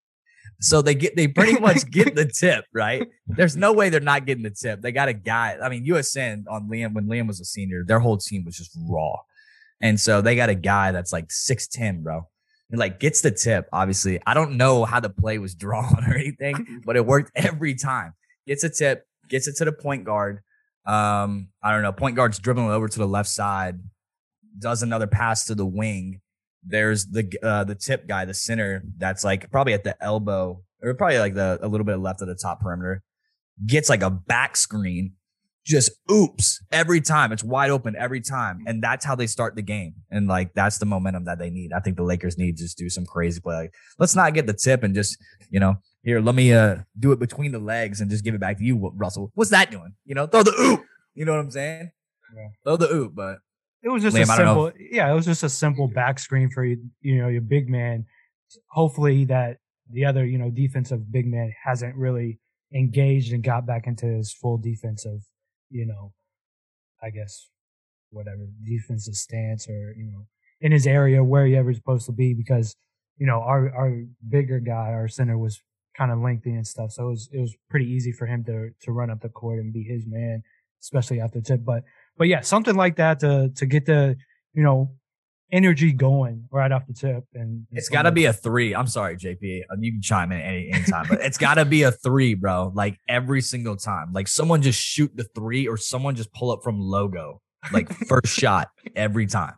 So they get they pretty much get the tip, right? There's no way they're not getting the tip. They got a guy. I mean, U S N on Liam when Liam was a senior, their whole team was just raw, and so they got a guy that's like six ten, bro. He like gets the tip. Obviously, I don't know how the play was drawn or anything, but it worked every time. Gets a tip, gets it to the point guard. Um, I don't know. Point guard's dribbling over to the left side, does another pass to the wing. There's the uh, the tip guy, the center, that's like probably at the elbow or probably like the a little bit left of the top perimeter. Gets like a back screen, just oops every time. It's wide open every time, and that's how they start the game. And like that's the momentum that they need. I think the Lakers need to just do some crazy play. Like, let's not get the tip and just you know here let me uh do it between the legs and just give it back to you, Russell. What's that doing? You know, throw the oop. You know what I'm saying? Yeah. Throw the oop, but. It was just Liam, a simple, yeah. It was just a simple back screen for you, you know, your big man. Hopefully, that the other, you know, defensive big man hasn't really engaged and got back into his full defensive, you know, I guess whatever defensive stance or you know in his area where he ever supposed to be because you know our our bigger guy, our center was kind of lengthy and stuff, so it was it was pretty easy for him to to run up the court and be his man, especially after tip, but. But yeah, something like that to to get the you know energy going right off the tip, and it's got to be a three. I'm sorry, J P. You can chime in any anytime, but it's got to be a three, bro. Like every single time, like someone just shoot the three, or someone just pull up from logo, like first shot every time,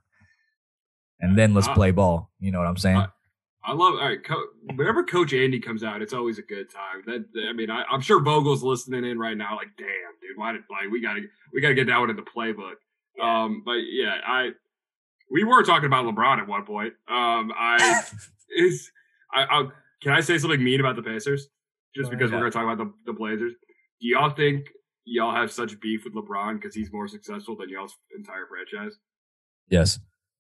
and then let's play ball. You know what I'm saying? I, I love. All right, Co- whenever Coach Andy comes out, it's always a good time. That I mean, I, I'm sure Vogel's listening in right now. Like, damn, dude, why did like we gotta we gotta get that one in the playbook. Yeah. Um, but yeah, I we were talking about LeBron at one point. Um, I is I I'll, can I say something mean about the Pacers just because we're gonna talk about the the Blazers? Do y'all think y'all have such beef with LeBron because he's more successful than y'all's entire franchise? Yes.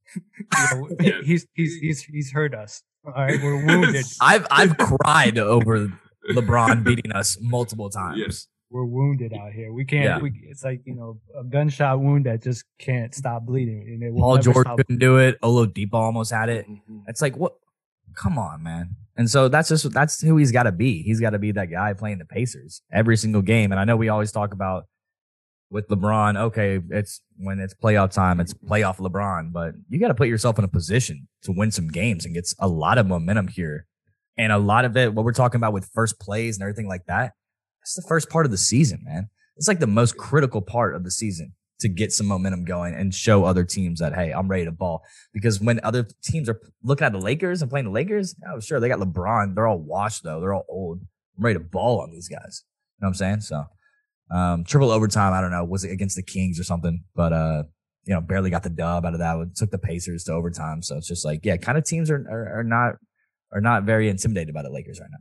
You know, yeah. He's he's he's he's hurt us. All right, we're wounded. I've I've cried over LeBron beating us multiple times. Yes. We're wounded out here. We can't. Yeah. We, it's like you know a gunshot wound that just can't stop bleeding. And it will Paul George stop. couldn't do it. Oladipo almost had it. Mm-hmm. It's like what? Come on, man. And so that's just that's who he's got to be. He's got to be that guy playing the Pacers every single game. And I know we always talk about with LeBron. Okay, it's when it's playoff time, it's playoff LeBron. But you got to put yourself in a position to win some games and get a lot of momentum here. And a lot of it, what we're talking about with first plays and everything like that. It's the first part of the season, man. It's like the most critical part of the season to get some momentum going and show other teams that, hey, I'm ready to ball. Because when other teams are looking at the Lakers and playing the Lakers, oh, sure, they got LeBron. They're all washed, though. They're all old. I'm ready to ball on these guys. You know what I'm saying? So, um, triple overtime, I don't know. Was it against the Kings or something? But, uh, you know, barely got the dub out of that. It took the Pacers to overtime. So it's just like, yeah, kind of teams are, are, are not are not very intimidated by the Lakers right now.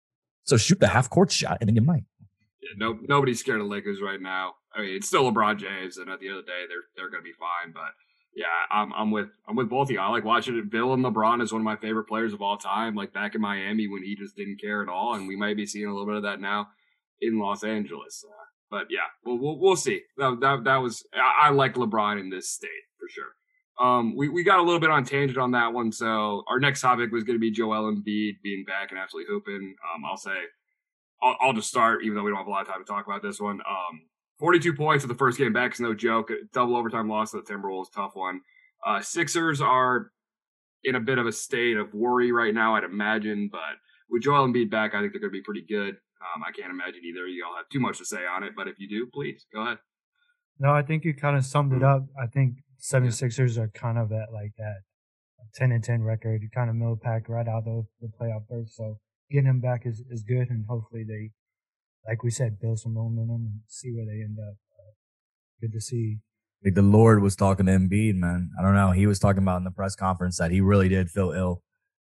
So shoot the half court shot and then you might. Yeah, no, nobody's scared of Lakers right now. I mean, it's still LeBron James, and at the end of the day, they're they're going to be fine. But yeah, I'm I'm with I'm with both of you. I like watching it. Bill and LeBron is one of my favorite players of all time. Like back in Miami when he just didn't care at all, and we might be seeing a little bit of that now in Los Angeles. Uh, but yeah, we'll we'll, we'll see. That, that that was I, I like LeBron in this state for sure. Um, we we got a little bit on tangent on that one. So our next topic was going to be Joel Embiid being back and absolutely hooping. Um, I'll say. I'll, I'll just start, even though we don't have a lot of time to talk about this one. Um, forty-two points in the first game back is no joke. Double overtime loss to the Timberwolves, tough one. Uh, Sixers are in a bit of a state of worry right now, I'd imagine. But with Joel Embiid back, I think they're going to be pretty good. Um, I can't imagine either of you all have too much to say on it. But if you do, please, go ahead. No, I think you kind of summed it up. I think seventy-sixers are kind of at like that ten and ten record. You kind of mill pack right out of the playoff berth. So getting him back is, is good, and hopefully they, like we said, build some momentum and see where they end up. Uh, good to see. Like the Lord was talking to Embiid, man. I don't know. He was talking about in the press conference that he really did feel ill.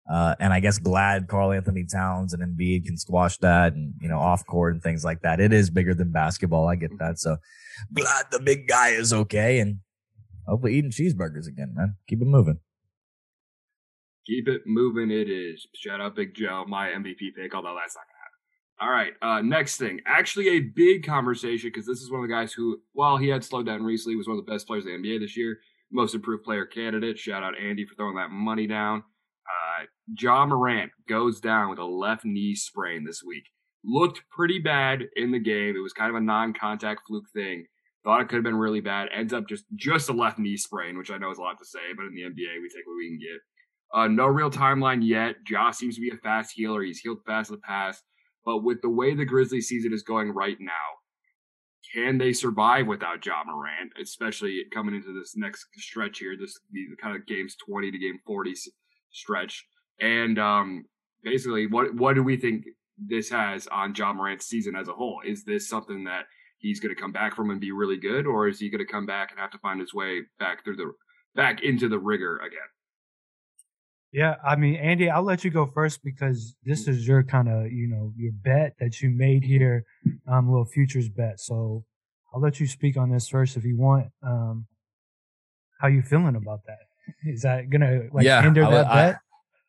Uh, and I guess glad Karl Anthony Towns and Embiid can squash that and, you know, off court and things like that. It is bigger than basketball. I get that. So glad the big guy is okay. And hopefully eating cheeseburgers again, man. Keep it moving. Keep it moving. It is. Shout out Big Joe, my M V P pick, although that's not going to happen. All right. Uh, next thing. Actually, a big conversation because this is one of the guys who, while he had slowed down recently, was one of the best players in the N B A this year. Most improved player candidate. Shout out Andy for throwing that money down. Uh, Ja Morant goes down with a left knee sprain this week. Looked pretty bad in the game. It was kind of a non-contact fluke thing. Thought it could have been really bad. Ends up just, just a left knee sprain, which I know is a lot to say, but in the N B A, we take what we can get. Uh, no real timeline yet. Ja seems to be a fast healer. He's healed fast in the past. But with the way the Grizzlies season is going right now, can they survive without Ja Morant, especially coming into this next stretch here, this kind of games twenty to game forty stretch? And um, basically, what what do we think this has on Ja Morant's season as a whole? Is this something that he's going to come back from and be really good, or is he going to come back and have to find his way back through the back into the rigor again? Yeah, I mean, Andy, I'll let you go first because this is your kind of, you know, your bet that you made here, um, little futures bet. So I'll let you speak on this first if you want. Um, how you feeling about that? Is that gonna like yeah, hinder I, that I, bet?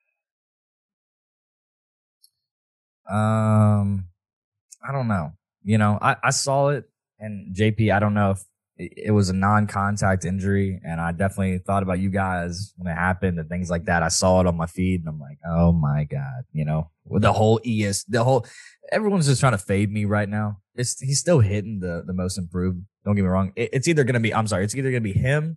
Um, I don't know. You know, I, I saw it, and J P, I don't know if it, it was a non-contact injury, and I definitely thought about you guys when it happened and things like that. I saw it on my feed, and I'm like, oh my God, you know, with the whole E S, the whole, everyone's just trying to fade me right now. It's, he's still hitting the, the most improved. Don't get me wrong. It, it's either going to be, I'm sorry, it's either going to be him,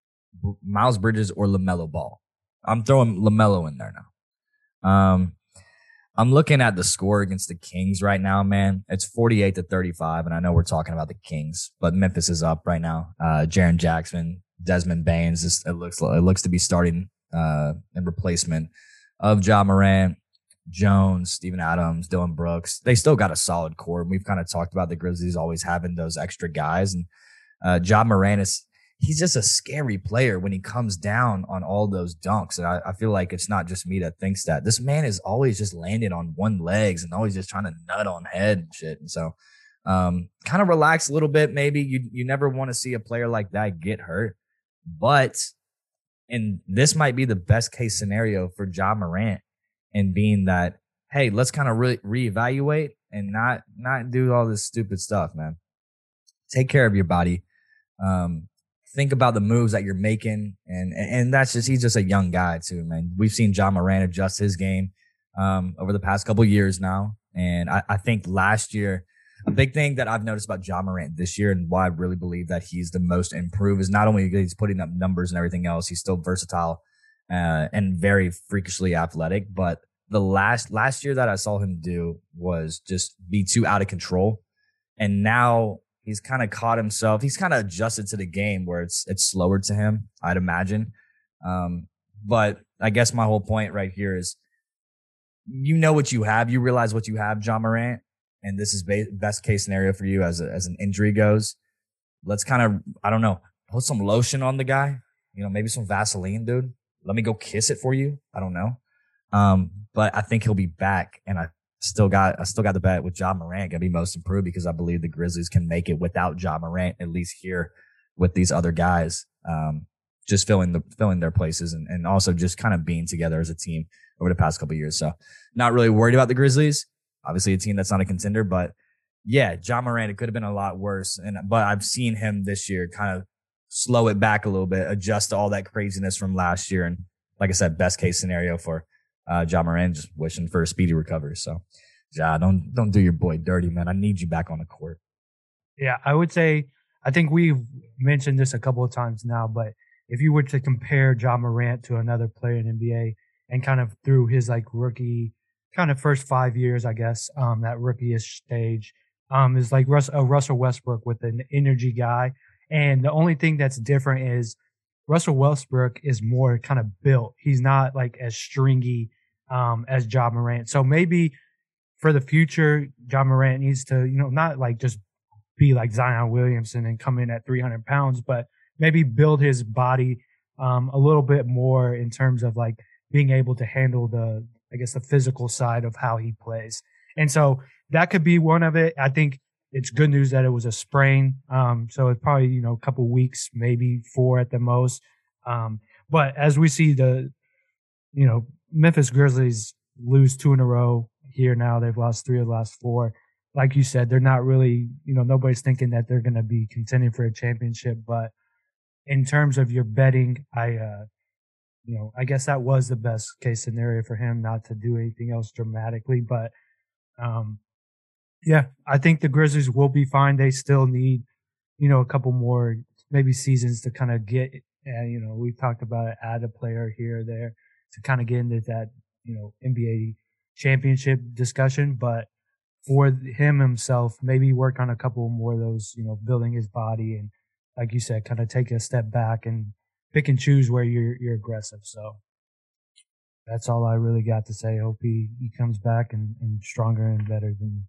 Miles Bridges, or LaMelo Ball. I'm throwing LaMelo in there now. Um, I'm looking at the score against the Kings right now, man. It's forty-eight to thirty-five, and I know we're talking about the Kings, but Memphis is up right now. Uh, Jaren Jackson, Desmond Baines, this, it looks it looks to be starting uh, in replacement of Ja Morant, Jones, Steven Adams, Dylan Brooks. They still got a solid core. We've kind of talked about the Grizzlies always having those extra guys, and uh, Ja Morant is he's just a scary player when he comes down on all those dunks. And I, I feel like it's not just me that thinks that. This man is always just landing on one legs and always just trying to nut on head and shit. And so um, kind of relax a little bit. Maybe you, you never want to see a player like that get hurt. But, and this might be the best case scenario for Ja Morant, and being that, hey, let's kind of re- reevaluate and not, not do all this stupid stuff, man. Take care of your body. Um, Think about the moves that you're making, and and that's just, he's just a young guy too, man. We've seen Ja Morant adjust his game um, over the past couple of years now, and I, I think last year, a big thing that I've noticed about Ja Morant this year, and why I really believe that he's the most improved, is not only he's putting up numbers and everything else, he's still versatile uh, and very freakishly athletic. But the last last year that I saw him do was just be too out of control, and now he's kind of caught himself. He's kind of adjusted to the game where it's it's slower to him, I'd imagine. Um, but I guess my whole point right here is, you know what you have. You realize what you have, Ja Morant, and this is ba- best case scenario for you as a, as an injury goes. Let's kind of, I don't know, put some lotion on the guy. You know, maybe some Vaseline, dude. Let me go kiss it for you. I don't know. Um, but I think he'll be back, and I Still got, I still got the bet with Ja Morant gonna be most improved, because I believe the Grizzlies can make it without Ja Morant, at least here with these other guys, um, just filling the filling their places, and, and also just kind of being together as a team over the past couple of years. So not really worried about the Grizzlies. Obviously, a team that's not a contender, but yeah, Ja Morant, it could have been a lot worse. And but I've seen him this year kind of slow it back a little bit, adjust to all that craziness from last year, and like I said, best case scenario for Uh, Ja Morant, just wishing for a speedy recovery. So, Ja, don't don't do your boy dirty, man. I need you back on the court. Yeah, I would say, I think we've mentioned this a couple of times now, but if you were to compare Ja Morant to another player in N B A, and kind of through his like rookie, kind of first five years, I guess, um, that rookie-ish stage, um, is like Russ, uh, Russell Westbrook with an energy guy. And the only thing that's different is Russell Westbrook is more kind of built. He's not like as stringy um, as Ja Morant. So maybe for the future, Ja Morant needs to, you know, not like just be like Zion Williamson and come in at three hundred pounds, but maybe build his body um, a little bit more in terms of like being able to handle the, I guess, the physical side of how he plays. And so that could be one of it. I think it's good news that it was a sprain. Um, so it's probably, you know, a couple weeks, maybe four at the most. Um, but as we see the, you know, Memphis Grizzlies lose two in a row here now, they've lost three of the last four. Like you said, they're not really, you know, nobody's thinking that they're going to be contending for a championship. But in terms of your betting, I, uh, you know, I guess that was the best case scenario for him, not to do anything else dramatically. But, um, yeah, I think the Grizzlies will be fine. They still need, you know, a couple more maybe seasons to kind of get, uh, you know, we've talked about it, add a player here or there to kind of get into that, you know, N B A championship discussion. But for him himself, maybe work on a couple more of those, you know, building his body and, like you said, kind of take a step back and pick and choose where you're you're aggressive. So that's all I really got to say. Hope he, he comes back and, and stronger and better than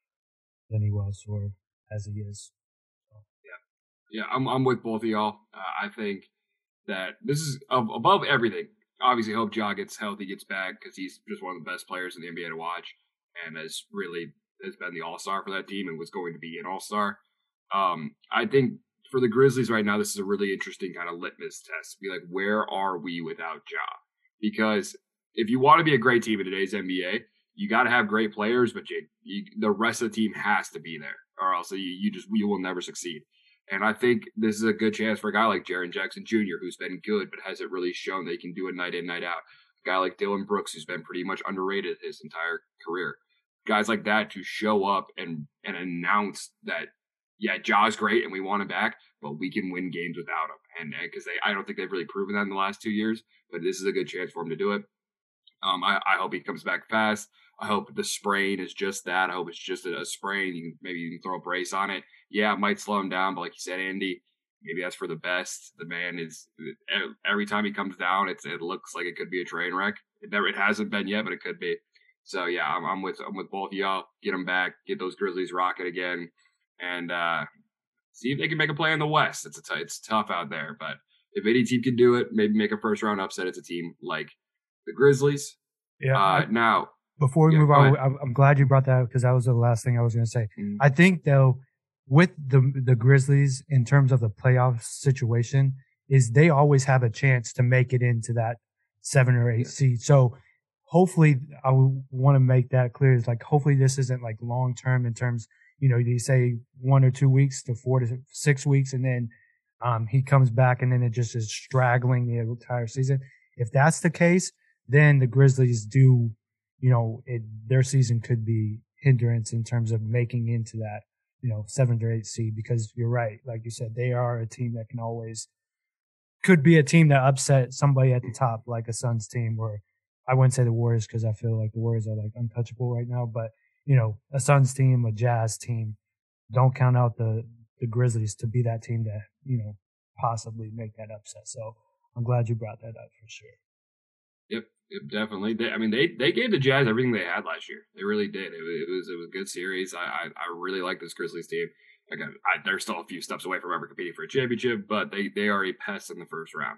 than he was or as he is. So. Yeah, yeah, I'm I'm with both of y'all. Uh, I think that this is of, above everything. Obviously, hope Ja gets healthy, gets back, because he's just one of the best players in the N B A to watch, and has really has been the all-star for that team and was going to be an all-star. Um, I think for the Grizzlies right now, this is a really interesting kind of litmus test. Be like, where are we without Ja? Because if you want to be a great team in today's N B A, you got to have great players, but you, you, the rest of the team has to be there, or else you, you just you will never succeed. And I think this is a good chance for a guy like Jaren Jackson Junior, who's been good but hasn't really shown that he can do it night in, night out. A guy like Dylan Brooks, who's been pretty much underrated his entire career. Guys like that to show up and, and announce that, yeah, Ja's great and we want him back, but we can win games without him. And because they, I don't think they've really proven that in the last two years, but this is a good chance for him to do it. Um, I, I hope he comes back fast. I hope the sprain is just that. I hope it's just a, a sprain. You can, maybe you can throw a brace on it. Yeah, it might slow him down, but like you said, Andy, maybe that's for the best. The man is every time he comes down, it's it looks like it could be a train wreck. It never, it hasn't been yet, but it could be. So yeah, I'm, I'm with I'm with both of y'all. Get them back. Get those Grizzlies rocking again, and uh, see if they can make a play in the West. It's a t- it's tough out there, but if any team can do it, maybe make a first round upset. It's a team like the Grizzlies. Yeah. Uh, I, now, before we yeah, move on, I'm, I'm glad you brought that up because that was the last thing I was going to say. Mm-hmm. I think though, with the the Grizzlies in terms of the playoff situation, is they always have a chance to make it into that seven or eight yeah. seed. So hopefully, I want to make that clear. It's like hopefully this isn't like long term in terms. You know, you say one or two weeks to four to six weeks, and then um, he comes back, and then it just is straggling the entire season. If that's the case, then the Grizzlies do, you know, it, their season could be hindrance in terms of making into that, you know, seventh or eighth seed, because you're right. Like you said, they are a team that can always, could be a team that upset somebody at the top, like a Suns team, or I wouldn't say the Warriors because I feel like the Warriors are like untouchable right now, but, you know, a Suns team, a Jazz team, don't count out the, the Grizzlies to be that team that, you know, possibly make that upset. So I'm glad you brought that up for sure. Yep, yep, definitely. They, I mean, they, they gave the Jazz everything they had last year. They really did. It, it was it was a good series. I I, I really like this Grizzlies team. Again, I, they're still a few steps away from ever competing for a championship, but they, they are a pest in the first round.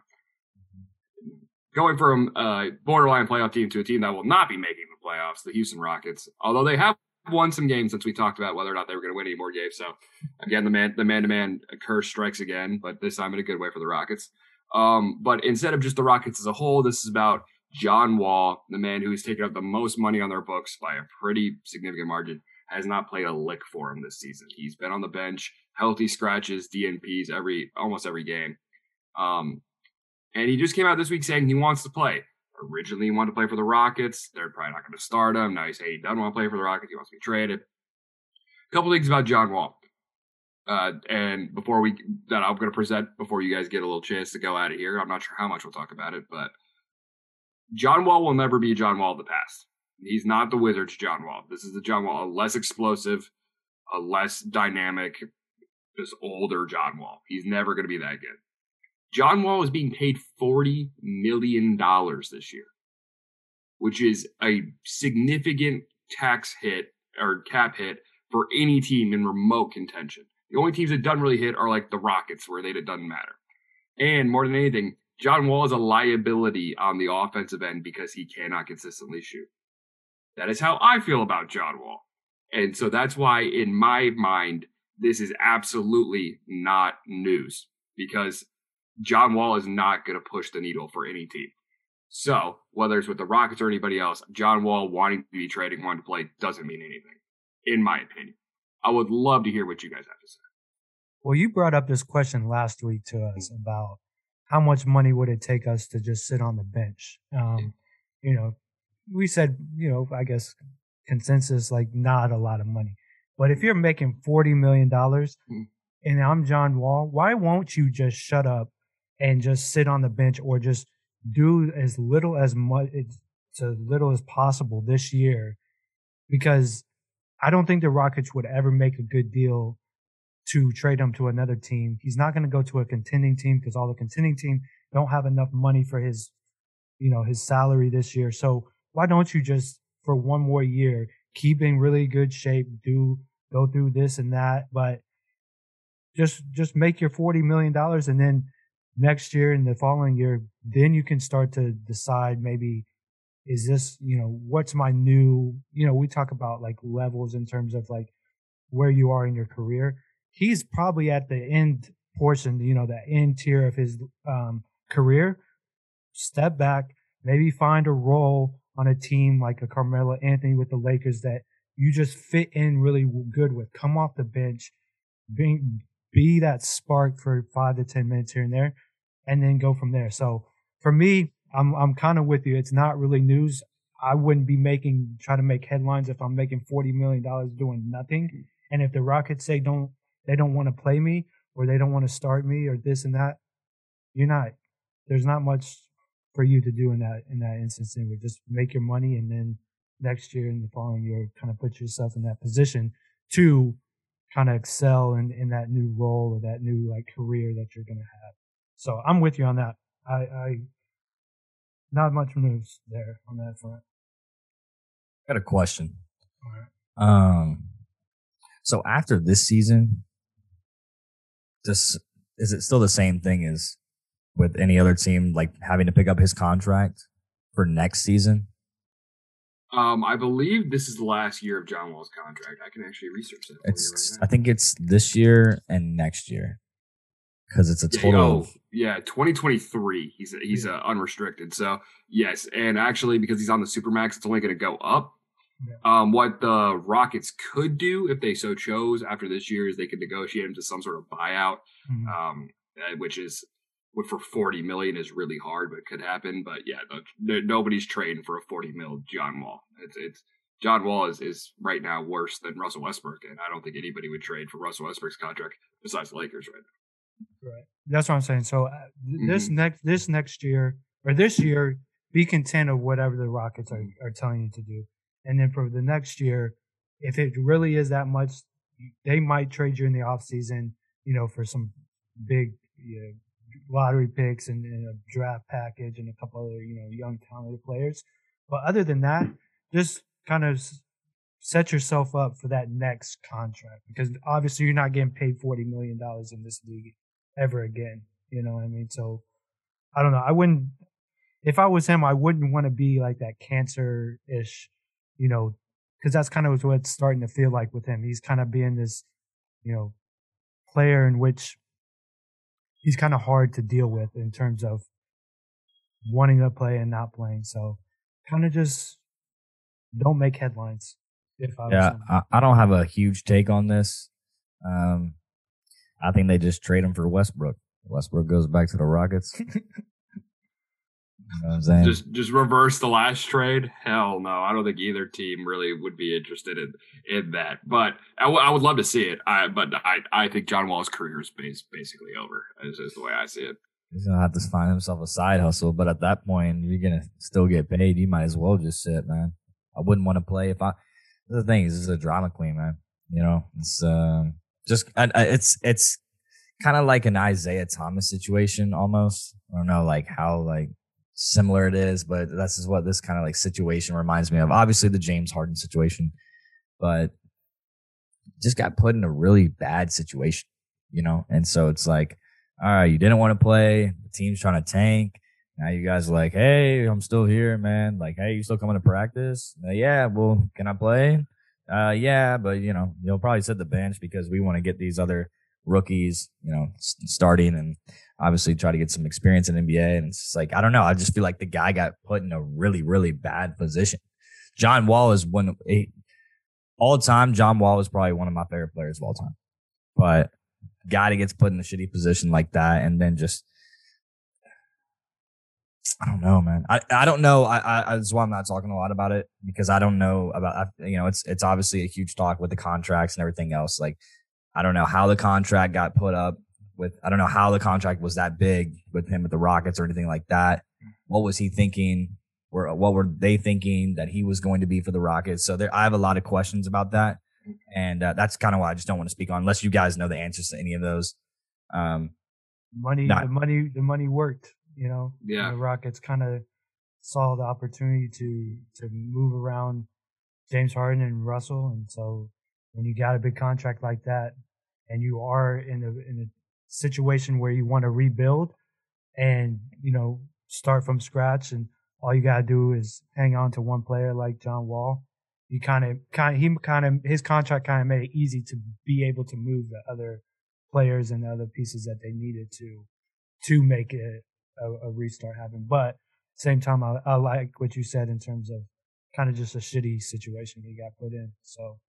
Going from a borderline playoff team to a team that will not be making the playoffs, the Houston Rockets, although they have won some games since we talked about whether or not they were going to win any more games. So again, the man the man to man curse strikes again, but this time in a good way for the Rockets. Um, but instead of just the Rockets as a whole, this is about John Wall, the man who has taken up the most money on their books by a pretty significant margin, has not played a lick for him this season. He's been on the bench, healthy scratches, D N Ps every almost every game. Um, and he just came out this week saying he wants to play. Originally, he wanted to play for the Rockets. They're probably not going to start him. Now he's saying he doesn't want to play for the Rockets. He wants to be traded. A couple things about John Wall. Uh, and before we that I'm going to present before you guys get a little chance to go out of here. I'm not sure how much we'll talk about it, but John Wall will never be John Wall of the past. He's not the Wizards John Wall. This is the John Wall, a less explosive, a less dynamic, just older John Wall. He's never going to be that good. John Wall is being paid forty million dollars this year, which is a significant tax hit or cap hit for any team in remote contention. The only teams that doesn't really hit are like the Rockets, where they, it doesn't matter. And more than anything, John Wall is a liability on the offensive end because he cannot consistently shoot. That is how I feel about John Wall. And so that's why, in my mind, this is absolutely not news because John Wall is not going to push the needle for any team. So whether it's with the Rockets or anybody else, John Wall wanting to be traded, wanting to play doesn't mean anything, in my opinion. I would love to hear what you guys have to say. Well, you brought up this question last week to us about how much money would it take us to just sit on the bench. Um, you know, we said, you know, I guess consensus, like not a lot of money. But if you're making forty million dollars mm-hmm. and I'm John Wall, why won't you just shut up and just sit on the bench or just do as little as much, as little as possible this year? Because I don't think the Rockets would ever make a good deal to trade him to another team. He's not going to go to a contending team because all the contending team don't have enough money for his, you know, his salary this year. So why don't you just, for one more year, keep in really good shape, do, go through this and that, but just, just make your forty million dollars and then next year and the following year, then you can start to decide maybe, is this, you know, what's my new, you know, we talk about like levels in terms of like where you are in your career. He's probably at the end portion, you know, the end tier of his um, career. Step back, maybe find a role on a team like a Carmelo Anthony with the Lakers that you just fit in really good with. Come off the bench, be, be that spark for five to ten minutes here and there, and then go from there. So for me, I'm I'm kind of with you. It's not really news. I wouldn't be making try to make headlines if I'm making forty million dollars doing nothing. And if the Rockets say don't they don't want to play me or they don't want to start me or this and that, you're not. There's not much for you to do in that in that instance. Anyway, just make your money and then next year and the following year, kind of put yourself in that position to kind of excel in, in that new role or that new like career that you're going to have. So I'm with you on that. I, I not much news there on that front. I got a question. All right. Um, so after this season, this is it still the same thing as with any other team, like having to pick up his contract for next season? Um, I believe this is the last year of John Wall's contract. I can actually research that. It's, right I think it's this year and next year because it's a yeah, total. Oh, of, yeah, twenty twenty-three. He's he's yeah. uh, unrestricted. So yes, and actually because he's on the Supermax, it's only going to go up. Yeah. Um, what the Rockets could do if they so chose after this year is they could negotiate him to some sort of buyout, mm-hmm. um, which is. For forty million is really hard, but it could happen. But yeah, no, nobody's trading for a forty mil John Wall. It's it's John Wall is, is right now worse than Russell Westbrook, and I don't think anybody would trade for Russell Westbrook's contract besides the Lakers right now. Right. That's what I'm saying. So uh, this mm-hmm. next this next year or this year, be content of whatever the Rockets are, are telling you to do, and then for the next year, if it really is that much, they might trade you in the off season, you know, for some big. You know, lottery picks and, and a draft package and a couple other, you know, young talented players. But other than that, just kind of set yourself up for that next contract because obviously you're not getting paid forty million dollars in this league ever again. You know what I mean? So I don't know. I wouldn't, if I was him, I wouldn't want to be like that cancer-ish, you know, because that's kind of what it's starting to feel like with him. He's kind of being this, you know, player in which he's kind of hard to deal with in terms of wanting to play and not playing. So kind of just don't make headlines. If I yeah, I, I don't have a huge take on this. Um, I think they just trade him for Westbrook. Westbrook goes back to the Rockets. You know what I'm saying? Just just reverse the last trade? Hell no. I don't think either team really would be interested in, in that. But I, w- I would love to see it. I, but I, I think John Wall's career is base, basically over. Is just the way I see it. He's going to have to find himself a side hustle. But at that point, you're going to still get paid. You might as well just sit, man. I wouldn't want to play if I – the thing is, this is a drama queen, man. You know, it's um, just – it's it's kind of like an Isaiah Thomas situation almost. I don't know, like how, like, similar it is, but this is what this kind of like situation reminds me of. Obviously the James Harden situation, but just got put in a really bad situation, you know? And so it's like, all right, you didn't want to play. The team's trying to tank. Now you guys are like, hey, I'm still here, man. Like, hey, you still coming to practice? Uh, yeah, well, can I play? Uh, yeah, but, you know, you'll probably sit the bench because we want to get these other rookies, you know, starting and obviously try to get some experience in N B A. And it's just like, I don't know. I just feel like the guy got put in a really, really bad position. John Wall is one of all time. John Wall is probably one of my favorite players of all time, but guy that gets put in a shitty position like that. And then just, I don't know, man. I, I don't know. I, I, that's why I'm not talking a lot about it because I don't know about, you know, it's, it's obviously a huge talk with the contracts and everything else. Like, I don't know how the contract got put up with, I don't know how the contract was that big with him with the Rockets or anything like that. What was he thinking? Or what were they thinking that he was going to be for the Rockets? So there, I have a lot of questions about that. And uh, that's kind of why I just don't want to speak on unless you guys know the answers to any of those. Um, money, not, the money, the money worked, you know, yeah. The Rockets kind of saw the opportunity to, to move around James Harden and Russell. And so when you got a big contract like that, and you are in a in a situation where you want to rebuild and, you know, start from scratch and all you got to do is hang on to one player like John Wall, you kind of, kind of, he kind of, his contract kind of made it easy to be able to move the other players and the other pieces that they needed to, to make it a, a restart happen. But same time, I, I like what you said in terms of kind of just a shitty situation he got put in. So.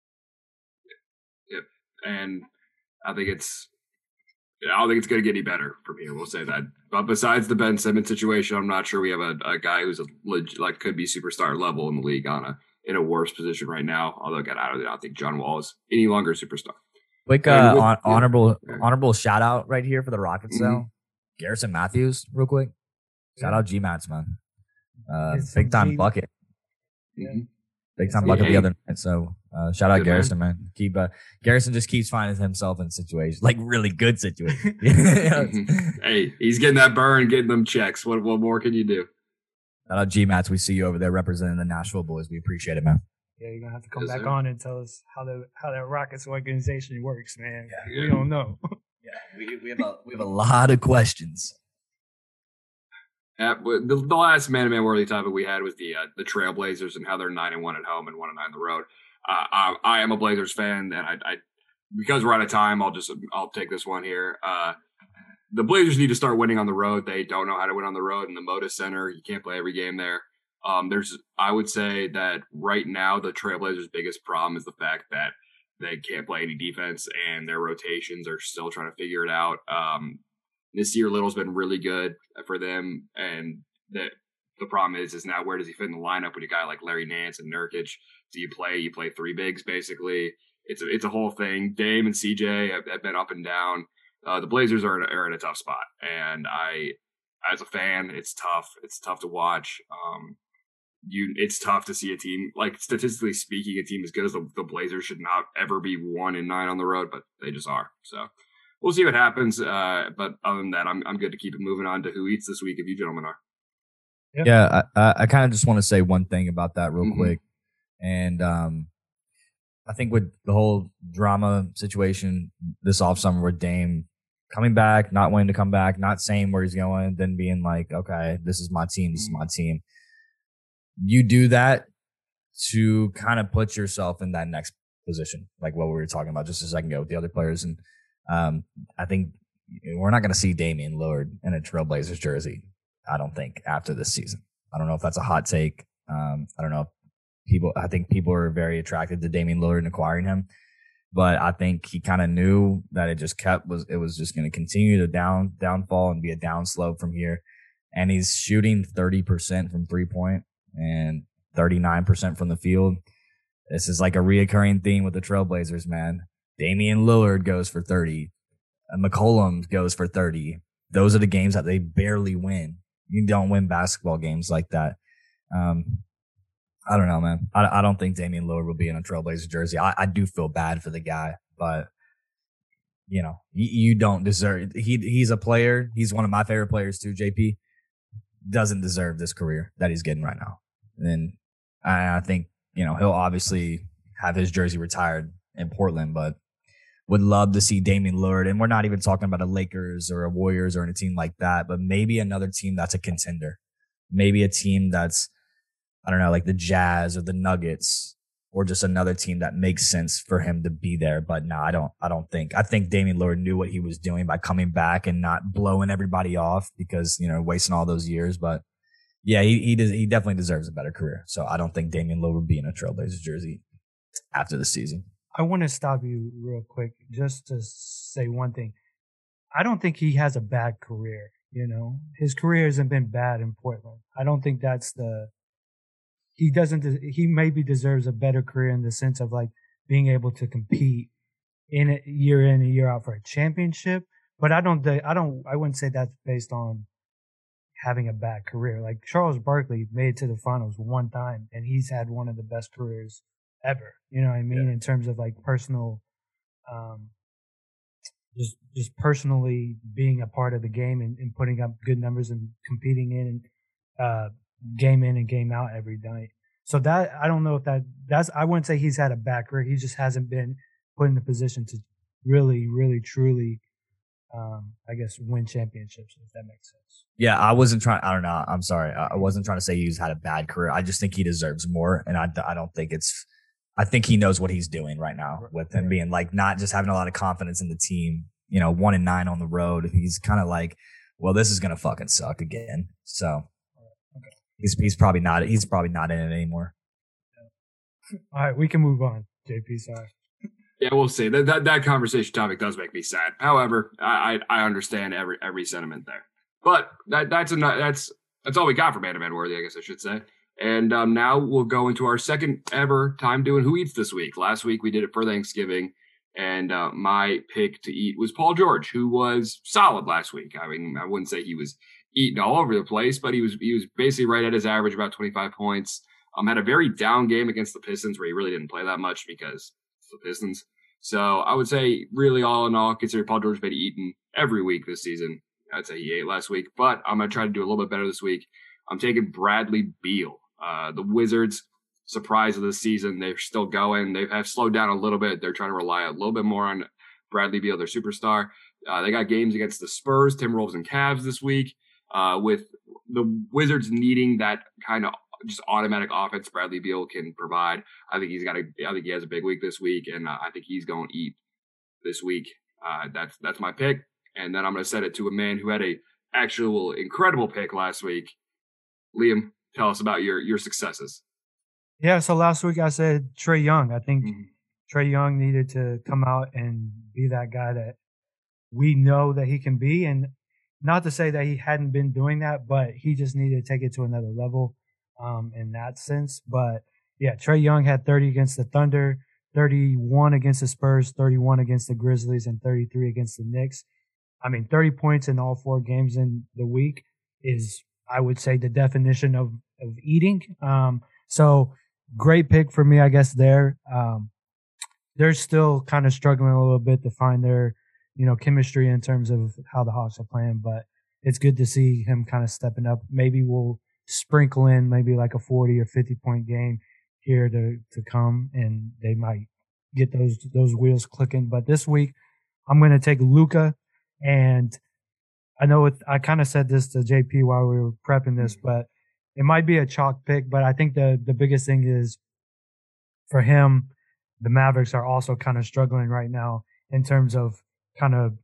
Yep. And I think it's, I don't think it's going to get any better from here. We'll say that. But besides the Ben Simmons situation, I'm not sure we have a, a guy who's a leg, like could be superstar level in the league on a in a worse position right now. Although again, I don't, I don't think John Wall is any longer a superstar. Quick uh, with, on, yeah. honorable yeah. honorable shout out right here for the Rockets mm-hmm. though. Garrison Matthews, real quick. Shout yeah. out G Mats, man. Uh, big time G- bucket. Mm-hmm. Big time bucket yeah. the other night. So uh, shout out good Garrison, man. man. Keep uh, Garrison just keeps finding himself in situations like really good situations. Hey, he's getting that burn, getting them checks. What what more can you do? Shout out G Mats. We see you over there representing the Nashville boys. We appreciate it, man. Yeah, you're gonna have to come yes, back sir. on and tell us how the how that Rockets organization works, man. Yeah, we yeah. don't know. yeah, we we have a we have a lot of questions. Uh, the, the last man-to-man worthy topic we had was the uh, the Trailblazers and how they're nine and one at home and one and nine on the road. Uh, I, I am a Blazers fan, and I, I because we're out of time, I'll just I'll take this one here. Uh, the Blazers need to start winning on the road. They don't know how to win on the road in the Moda Center. You can't play every game there. Um, there's I would say that right now the Trailblazers' biggest problem is the fact that they can't play any defense and their rotations are still trying to figure it out. Um, Nasir Little's been really good for them, and the the problem is is now where does he fit in the lineup with a guy like Larry Nance and Nurkic? Do you play? You play three bigs basically. It's a it's a whole thing. Dame and C J have, have been up and down. Uh, the Blazers are in, are in a tough spot, and I, as a fan, it's tough. It's tough to watch. Um, you, it's tough to see a team like statistically speaking, a team as good as the, the Blazers should not ever be one and nine on the road, but they just are. So. We'll see what happens, uh, but other than that, I'm I'm good to keep it moving on to who eats this week if you gentlemen are. Yeah, yeah I, I kind of just want to say one thing about that real mm-hmm. quick. And um, I think with the whole drama situation this off summer with Dame coming back, not wanting to come back, not saying where he's going, then being like, okay, this is my team, this is my team. You do that to kind of put yourself in that next position, like what we were talking about just a second ago with the other players. And Um, I think we're not going to see Damian Lillard in a Trailblazers jersey. I don't think after this season. I don't know if that's a hot take. Um, I don't know if people, I think people are very attracted to Damian Lillard and acquiring him, but I think he kind of knew that it just kept was, it was just going to continue to down, downfall and be a downslope from here. And he's shooting thirty percent from three point and thirty-nine percent from the field. This is like a reoccurring theme with the Trailblazers, man. Damian Lillard goes for thirty. McCollum goes for thirty. Those are the games that they barely win. You don't win basketball games like that. Um, I don't know, man. I, I don't think Damian Lillard will be in a Trailblazer jersey. I, I do feel bad for the guy, but you know, you, you don't deserve. He he's a player. He's one of my favorite players too. J P doesn't deserve this career that he's getting right now, and I, I think you know he'll obviously have his jersey retired in Portland, but would love to see Damian Lillard. And we're not even talking about a Lakers or a Warriors or a team like that, but maybe another team that's a contender. Maybe a team that's, I don't know, like the Jazz or the Nuggets, or just another team that makes sense for him to be there. But no, I don't, I don't think, I think Damian Lillard knew what he was doing by coming back and not blowing everybody off because, you know, wasting all those years. But yeah, he, he does, he definitely deserves a better career. So I don't think Damian Lillard would be in a Trailblazers jersey after the season. I want to stop you real quick just to say one thing. I don't think he has a bad career. You know, his career hasn't been bad in Portland. I don't think that's the, he doesn't, he maybe deserves a better career in the sense of like being able to compete in it year in and year out for a championship. But I don't, I don't, I wouldn't say that's based on having a bad career. Like Charles Barkley made it to the finals one time and he's had one of the best careers ever. You know what I mean? Yeah. In terms of like personal, um, just, just personally being a part of the game and, and putting up good numbers and competing in and, uh, game in and game out every night. So that, I don't know if that, that's, I wouldn't say he's had a bad career. He just hasn't been put in the position to really, really, truly, um, I guess, win championships, if that makes sense. Yeah, I wasn't trying, I don't know. I'm sorry. I wasn't trying to say he's had a bad career. I just think he deserves more. And I, I don't think it's, I think he knows what he's doing right now with him being like, not just having a lot of confidence in the team, you know, one and nine on the road. He's kind of like, well, this is going to fucking suck again. So. He's he's probably not he's probably not in it anymore. All right, we can move on. J P, sorry. Yeah, we'll see. That that, that conversation topic does make me sad. However, I, I I understand every every sentiment there. But that that's enough. That's that's all we got for Man to Man Worthy, I guess I should say. And um, now we'll go into our second ever time doing Who Eats this week. Last week we did it for Thanksgiving, and uh, my pick to eat was Paul George, who was solid last week. I mean, I wouldn't say he was eating all over the place, but he was he was basically right at his average, about twenty-five points. Um, had a very down game against the Pistons where he really didn't play that much because it's the Pistons. So I would say really all in all, consider Paul George been eating every week this season. I'd say he ate last week, but I'm going to try to do a little bit better this week. I'm taking Bradley Beal. Uh, the Wizards, surprise of the season. They're still going. They have slowed down a little bit. They're trying to rely a little bit more on Bradley Beal, their superstar. Uh, they got games against the Spurs, Timberwolves, and Cavs this week. Uh, with the Wizards needing that kind of just automatic offense Bradley Beal can provide, I think he's got a. I think he has a big week this week, and uh, I think he's going to eat this week. Uh, that's that's my pick, and then I'm going to set it to a man who had a actual incredible pick last week. Liam, tell us about your your successes. Yeah, so last week I said Trae Young. I think Mm-hmm. Trae Young needed to come out and be that guy that we know that he can be, and not to say that he hadn't been doing that, but he just needed to take it to another level um, in that sense. But yeah, Trae Young had thirty against the Thunder, thirty-one against the Spurs, thirty-one against the Grizzlies, and thirty-three against the Knicks. I mean, thirty points in all four games in the week is, I would say, the definition of, of eating. Um, so great pick for me, I guess, there. Um, they're still kind of struggling a little bit to find their, you know, chemistry in terms of how the Hawks are playing, but it's good to see him kind of stepping up. Maybe we'll sprinkle in maybe like a forty or fifty point game here to, to come, and they might get those, those wheels clicking. But this week I'm going to take Luka, and I know it, I kind of said this to J P while we were prepping this, but it might be a chalk pick, but I think the, the biggest thing is for him, the Mavericks are also kind of struggling right now in terms of kind of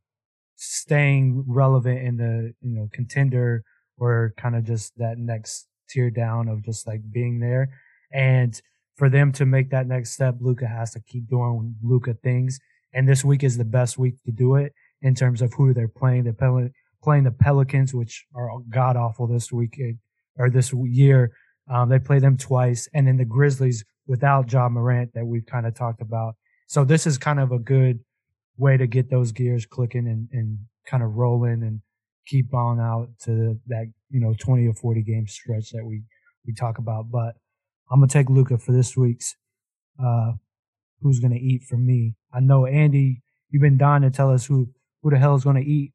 staying relevant in the, you know, contender or kind of just that next tier down of just like being there. And for them to make that next step, Luka has to keep doing Luka things. And this week is the best week to do it in terms of who they're playing. They're Pel- playing the Pelicans, which are god awful this week or this year. Um, they play them twice. And then the Grizzlies without Ja Morant that we've kind of talked about. So this is kind of a good way to get those gears clicking and, and kind of rolling and keep on out to that, you know, twenty or forty game stretch that we, we talk about. But I'm going to take Luka for this week's, uh, who's going to eat for me. I know, Andy, you've been dying to tell us who, who the hell is going to eat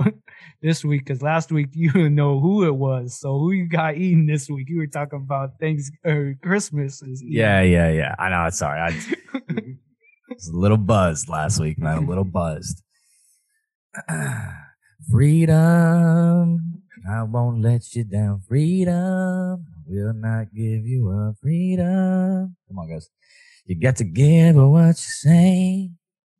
this week, because last week you didn't know who it was. So who you got eating this week? You were talking about things, uh, Christmas is eating. Yeah, yeah, yeah. I know. Sorry. I, was a little buzzed last week, man. A little buzzed. Freedom, I won't let you down. Freedom, will not give you up. Freedom. Come on, guys. You got to give what you say.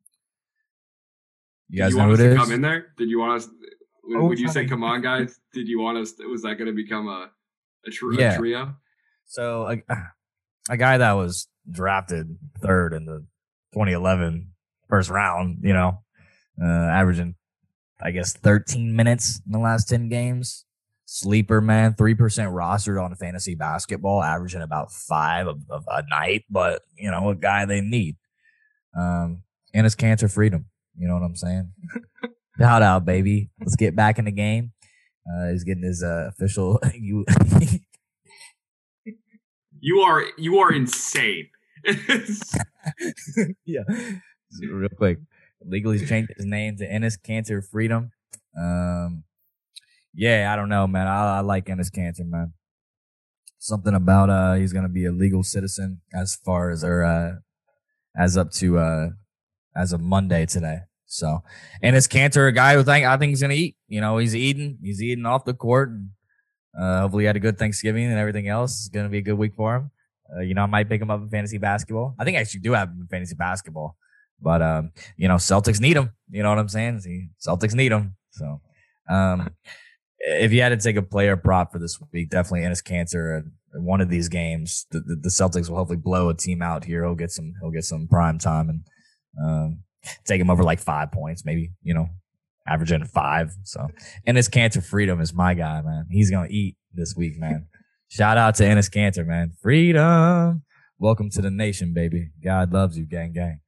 You guys Did you know want who us it to is? come in there? Did you want us? When, Oh, when you say sorry. "come on, guys," did you want us? Was that going to become a a, tr- Yeah. a trio? So a, a guy that was drafted third in the twenty eleven first round, you know, uh, averaging, I guess, thirteen minutes in the last ten games. Sleeper, man, three percent rostered on fantasy basketball, averaging about five of, of a night, but, you know, a guy they need. Um, and his cancer freedom. You know what I'm saying? Shout out, baby. Let's get back in the game. Uh, he's getting his uh, official. you. You are you are insane. Yeah. Real quick. Legally changed his name to Ennis Cancer Freedom. Um, yeah, I don't know, man. I, I like Ennis Cancer, man. Something about uh, he's gonna be a legal citizen as far as or uh, as up to uh, as of Monday today. So, Ennis Cancer, a guy who think I think he's gonna eat. You know, he's eating. He's eating off the court. And, uh, hopefully, he had a good Thanksgiving and everything else. It's gonna be a good week for him. Uh, you know, I might pick him up in fantasy basketball. I think I actually do have him in fantasy basketball. But, um, you know, Celtics need him. You know what I'm saying? See, Celtics need him. So, um, if you had to take a player prop for this week, definitely Ennis Cancer. In one of these games, the, the, the Celtics will hopefully blow a team out here. He'll get some, he'll get some prime time and um, take him over like five points, maybe, you know, averaging five. So, Ennis Cancer Freedom is my guy, man. He's going to eat this week, man. Shout out to Ennis Cancer, man. Freedom. Welcome to the nation, baby. God loves you, gang, gang.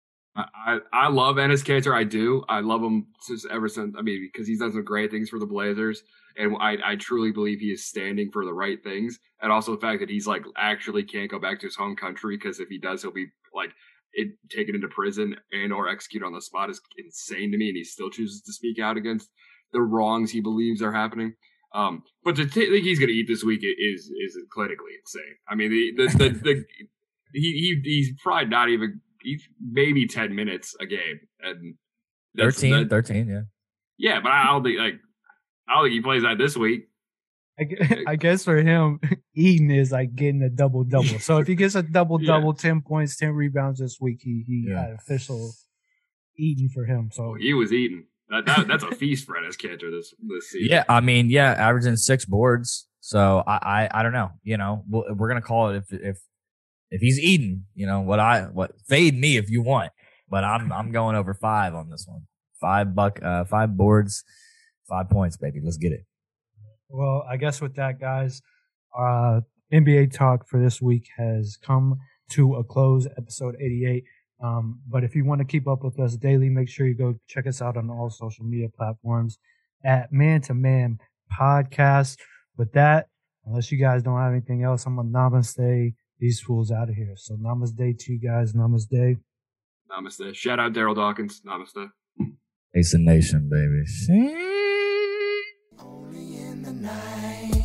I, I love Ennis Cantor. I do. I love him since ever since. I mean, because he's done some great things for the Blazers, and I, I truly believe he is standing for the right things. And also the fact that he's like actually can't go back to his home country because if he does, he'll be like it, taken into prison and or executed on the spot is insane to me. And he still chooses to speak out against the wrongs he believes are happening. Um, but to t- think he's going to eat this week is is clinically insane. I mean, the the the, the he, he he's probably not even. He's maybe ten minutes a game, and that's, thirteen, that, thirteen, yeah, yeah. But I don't think like I don't think he plays that this week. I, gu- I guess for him, eating is like getting a double double. So if he gets a double double, Yeah. ten points, ten rebounds this week, he he Yeah. had official eating for him. So He was eating. That, that that's a feast for Ennis Cantor this this season. yeah. I mean, yeah, averaging six boards. So I, I, I don't know. You know, we'll, we're gonna call it if if if he's eating. You know what I what fade me if you want, but I'm I'm going over five on this one. Five buck, uh, five boards, five points, baby. Let's get it. Well, I guess with that, guys, uh, N B A talk for this week has come to a close, episode eighty-eight. Um, but if you want to keep up with us daily, make sure you go check us out on all social media platforms at Man to Man Podcast. With that, unless you guys don't have anything else, I'm going to namaste these fools out of here. So namaste to you guys. Namaste. Namaste. Shout out Daryl Dawkins. Namaste. Ace Nation, baby. Only in the night.